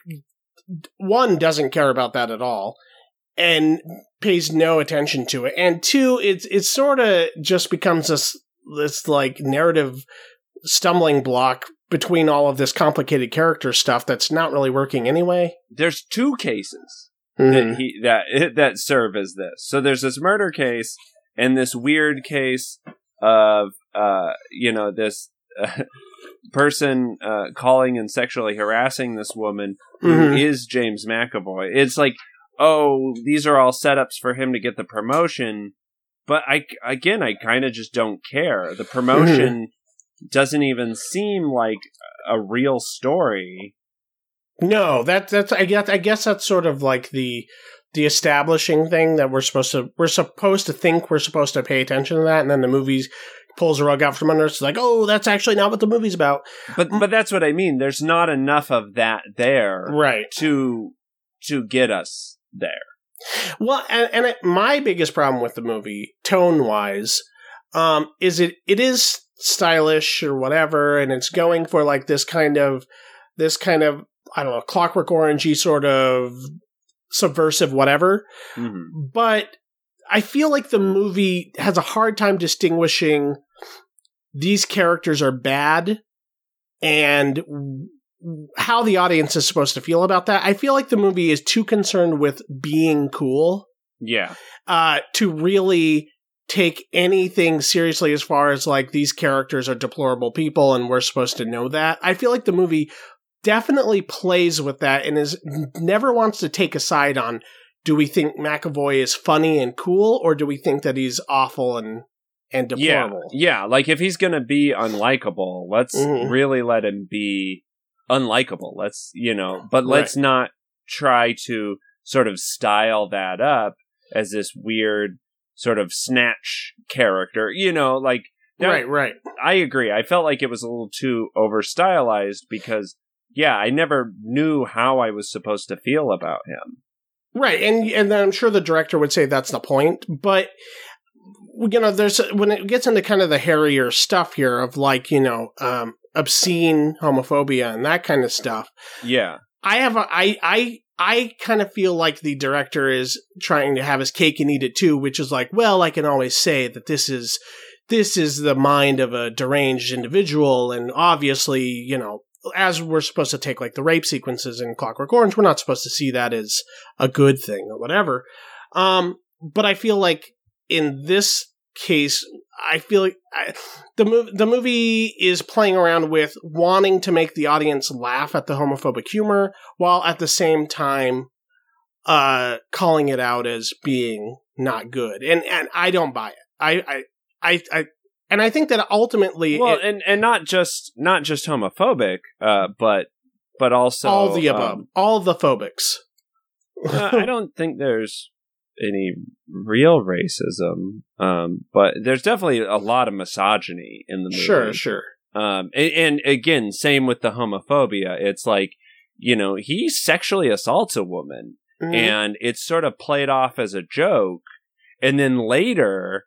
Speaker 2: one, doesn't care about that at all, and pays no attention to it. And two, it's it sort of just becomes this this like narrative stumbling block between all of this complicated character stuff that's not really working anyway.
Speaker 1: There's two cases mm-hmm. that he that that serve as this. So there's this murder case and this weird case of uh you know this uh, person uh, calling and sexually harassing this woman who mm-hmm. is James McAvoy. It's like, oh, these are all setups for him to get the promotion. But I, again, I kind of just don't care. The promotion mm-hmm. doesn't even seem like a real story.
Speaker 2: No, that that's I guess I guess that's sort of like the the establishing thing that we're supposed to we're supposed to think we're supposed to pay attention to that, and then the movies pulls the rug out from under us, like, oh, that's actually not what the movie's about.
Speaker 1: But but that's what I mean. There's not enough of that there,
Speaker 2: right?
Speaker 1: To to get us there.
Speaker 2: Well, and, and it, my biggest problem with the movie, tone wise, um, is it it is stylish or whatever, and it's going for like this kind of this kind of I don't know, Clockwork Orangey sort of subversive whatever, mm-hmm. but I feel like the movie has a hard time distinguishing these characters are bad and how the audience is supposed to feel about that. I feel like the movie is too concerned with being cool.
Speaker 1: Yeah.
Speaker 2: Uh, to really take anything seriously as far as like these characters are deplorable people and we're supposed to know that. I feel like the movie definitely plays with that and is never wants to take a side on, do we think McAvoy is funny and cool, or do we think that he's awful and, and deplorable?
Speaker 1: Yeah, yeah, like if he's going to be unlikable, let's mm-hmm. really let him be unlikable. Let's, you know, but let's right. not try to sort of style that up as this weird sort of snatch character, you know, like...
Speaker 2: That, right, right.
Speaker 1: I agree. I felt like it was a little too over-stylized because, yeah, I never knew how I was supposed to feel about him.
Speaker 2: Right, and and I'm sure the director would say that's the point, but you know, there's when it gets into kind of the hairier stuff here of like, you know, um, obscene homophobia and that kind of stuff.
Speaker 1: Yeah,
Speaker 2: I have a, I I I kind of feel like the director is trying to have his cake and eat it too, which is like, well, I can always say that this is this is the mind of a deranged individual, and obviously, you know, as we're supposed to take like the rape sequences in Clockwork Orange, we're not supposed to see that as a good thing or whatever. Um, but I feel like in this case, I feel like I, the movie the movie is playing around with wanting to make the audience laugh at the homophobic humor while at the same time uh, calling it out as being not good. And and I don't buy it. I I I. I And I think that ultimately,
Speaker 1: well,
Speaker 2: it,
Speaker 1: and, and not just not just homophobic, uh, but but also
Speaker 2: all the above, um, all the phobics.
Speaker 1: uh, I don't think there's any real racism, um, but there's definitely a lot of misogyny in the movie.
Speaker 2: Sure, sure.
Speaker 1: Um, and, and again, same with the homophobia. It's like, you know, he sexually assaults a woman, mm-hmm. and it's sort of played off as a joke, and then later.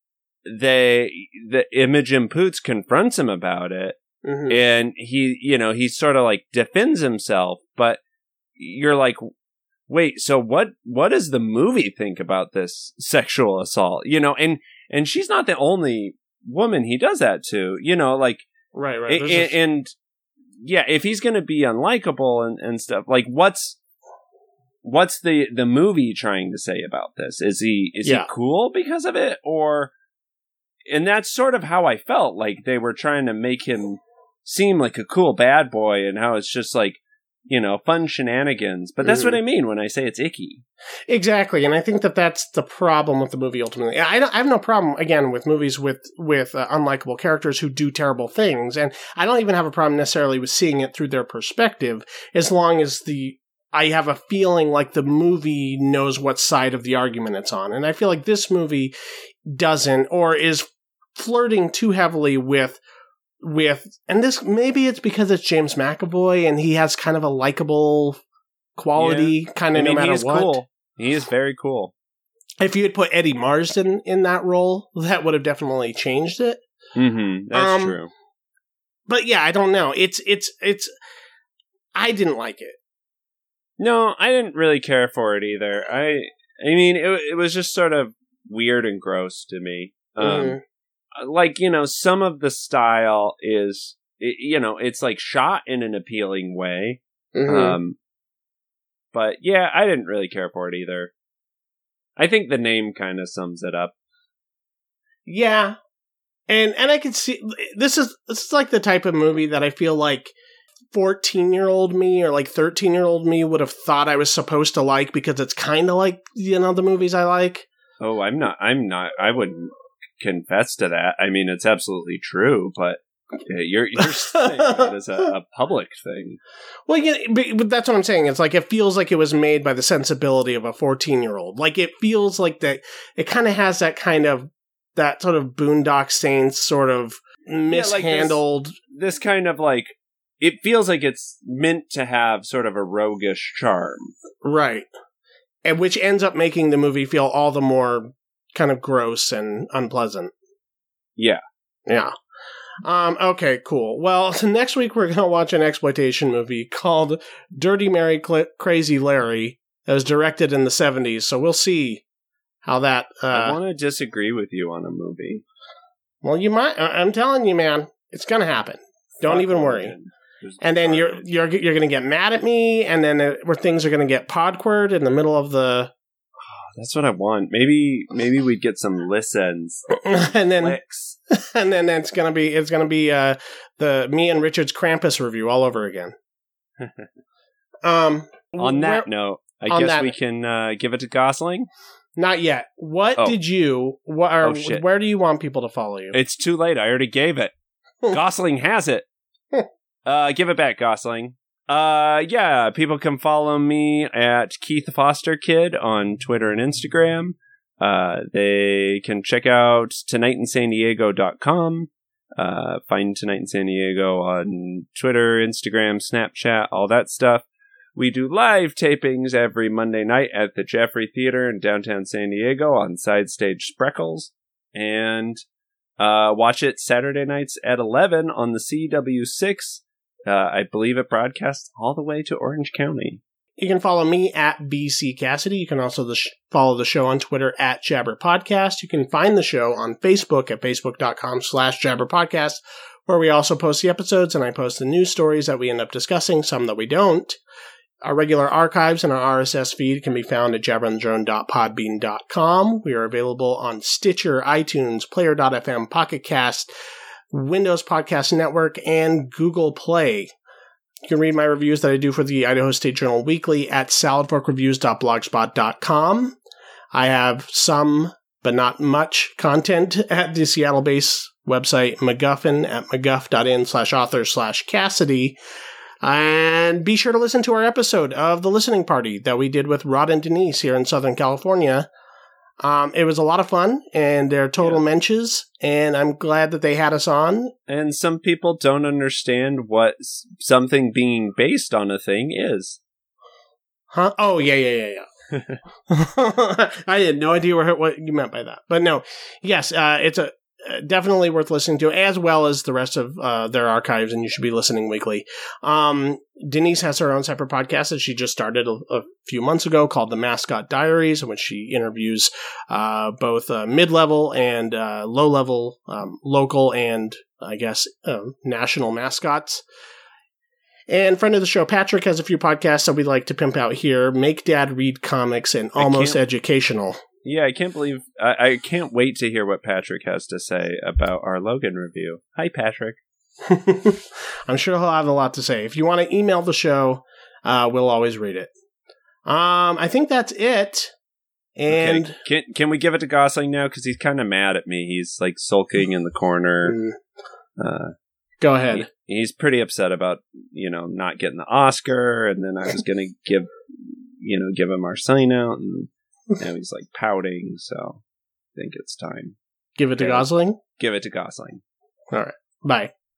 Speaker 1: They, the Imogen Poots confronts him about it, mm-hmm. and he, you know, he sort of like defends himself, but you're like, wait, so what, what does the movie think about this sexual assault? You know, and, and she's not the only woman he does that to, you know, like,
Speaker 2: right, right.
Speaker 1: And, and, and yeah, if he's going to be unlikable and, and stuff, like what's, what's the, the movie trying to say about this? Is he, is yeah. he cool because of it, or... And that's sort of how I felt, like they were trying to make him seem like a cool bad boy, and how it's just like, you know, fun shenanigans. But that's mm. what I mean when I say it's icky.
Speaker 2: Exactly, and I think that that's the problem with the movie ultimately. I, don't, I have no problem, again, with movies with, with uh, unlikable characters who do terrible things, and I don't even have a problem necessarily with seeing it through their perspective, as long as the I have a feeling like the movie knows what side of the argument it's on. And I feel like this movie doesn't, or is flirting too heavily with with, and this, maybe it's because it's James McAvoy and he has kind of a likable quality, yeah. kind of I mean, no matter
Speaker 1: he is
Speaker 2: what.
Speaker 1: Cool. He is very cool.
Speaker 2: If you had put Eddie Marsden in that role, that would have definitely changed it.
Speaker 1: Mm-hmm. That's um, true.
Speaker 2: But yeah, I don't know. It's, it's, it's, I didn't like it.
Speaker 1: No, I didn't really care for it either. I, I mean, it, it was just sort of weird and gross to me. Um, mm. Like, you know, some of the style is, it, you know, it's like shot in an appealing way. Mm-hmm. Um, but yeah, I didn't really care for it either. I think the name kind of sums it up.
Speaker 2: Yeah. And, and I can see, this is, this is like the type of movie that I feel like fourteen-year-old me or like thirteen-year-old me would have thought I was supposed to like because it's kind of like, you know, the movies I like.
Speaker 1: Oh, I'm not, I'm not, I wouldn't confess to that. I mean, it's absolutely true, but you're, you're saying it as a, a public thing.
Speaker 2: Well, yeah, but, but that's what I'm saying. It's like, it feels like it was made by the sensibility of a fourteen-year-old. Like, it feels like that, it kind of has that kind of, that sort of Boondock Saints sort of mishandled.
Speaker 1: Yeah, like this, this kind of like, it feels like it's meant to have sort of a roguish charm.
Speaker 2: Right. And which ends up making the movie feel all the more kind of gross and unpleasant.
Speaker 1: Yeah.
Speaker 2: Yeah. Um, okay, cool. Well, so next week we're going to watch an exploitation movie called Dirty Mary Cl- Crazy Larry that was directed in the seventies. So we'll see how that... Uh,
Speaker 1: I want to disagree with you on a movie.
Speaker 2: Well, you might. I'm telling you, man. It's going to happen. Don't Fuck even worry. Man. And then you're you're you're going to get mad at me, and then uh, where things are going to get podquirred in the middle of the.
Speaker 1: Oh, that's what I want. Maybe maybe we'd get some listens,
Speaker 2: and then
Speaker 1: clicks.
Speaker 2: and then it's gonna be it's gonna be uh, the me and Richard's Krampus review all over again. um.
Speaker 1: On that where, note, I guess that, we can uh, give it to Gosling.
Speaker 2: Not yet. What oh. did you? What, or,
Speaker 1: oh, shit.
Speaker 2: Where do you want people to follow you?
Speaker 1: It's too late. I already gave it. Gosling has it. Uh, give it back, Gosling. Uh, yeah, people can follow me at Keith Foster Kid on Twitter and Instagram. Uh, they can check out tonight in san diego dot com. Uh, find Tonight in San Diego on Twitter, Instagram, Snapchat, all that stuff. We do live tapings every Monday night at the Jeffrey Theater in downtown San Diego on Side Stage Spreckles. And, uh, watch it Saturday nights at eleven on the C W six. Uh, I believe it broadcasts all the way to Orange County.
Speaker 2: You can follow me at B C Cassidy. You can also the sh- follow the show on Twitter at Jabber Podcast. You can find the show on Facebook at facebook.com slash Jabber Podcast, where we also post the episodes and I post the news stories that we end up discussing, some that we don't. Our regular archives and our R S S feed can be found at jabber and drone dot podbean dot com. We are available on Stitcher, iTunes, Player dot f m, Pocket Cast, Windows Podcast Network, and Google Play. You can read my reviews that I do for the Idaho State Journal Weekly at salad fork reviews dot blogspot dot com. I have some, but not much, content at the Seattle-based website MacGuffin at mcguff.in slash author slash Cassidy. And be sure to listen to our episode of The Listening Party that we did with Rod and Denise here in Southern California. Um, it was a lot of fun, and they're total yeah. menches, and I'm glad that they had us on.
Speaker 1: And some people don't understand what something being based on a thing is.
Speaker 2: Huh? Oh, yeah, yeah, yeah, yeah. I had no idea what, what you meant by that. But no, yes, uh, it's a definitely worth listening to, as well as the rest of uh, their archives, and you should be listening weekly. Um, Denise has her own separate podcast that she just started a, a few months ago called The Mascot Diaries, in which she interviews uh, both uh, mid-level and uh, low-level, um, local and, I guess, uh, national mascots. And friend of the show, Patrick, has a few podcasts that we like to pimp out here. Make Dad Read Comics and Almost Educational.
Speaker 1: Yeah, I can't believe, I, I can't wait to hear what Patrick has to say about our Logan review. Hi, Patrick.
Speaker 2: I'm sure he'll have a lot to say. If you want to email the show, uh, we'll always read it. Um, I think that's it. And
Speaker 1: okay. can can we give it to Gosling now? Because he's kind of mad at me. He's like sulking in the corner.
Speaker 2: Mm.
Speaker 1: Uh,
Speaker 2: Go ahead.
Speaker 1: He, he's pretty upset about you know not getting the Oscar, and then I was going to give you know give him our sign out, and now he's like pouting. So I think it's time.
Speaker 2: Give it to
Speaker 1: Okay.
Speaker 2: Gosling.
Speaker 1: Give it to Gosling.
Speaker 2: All right. Bye.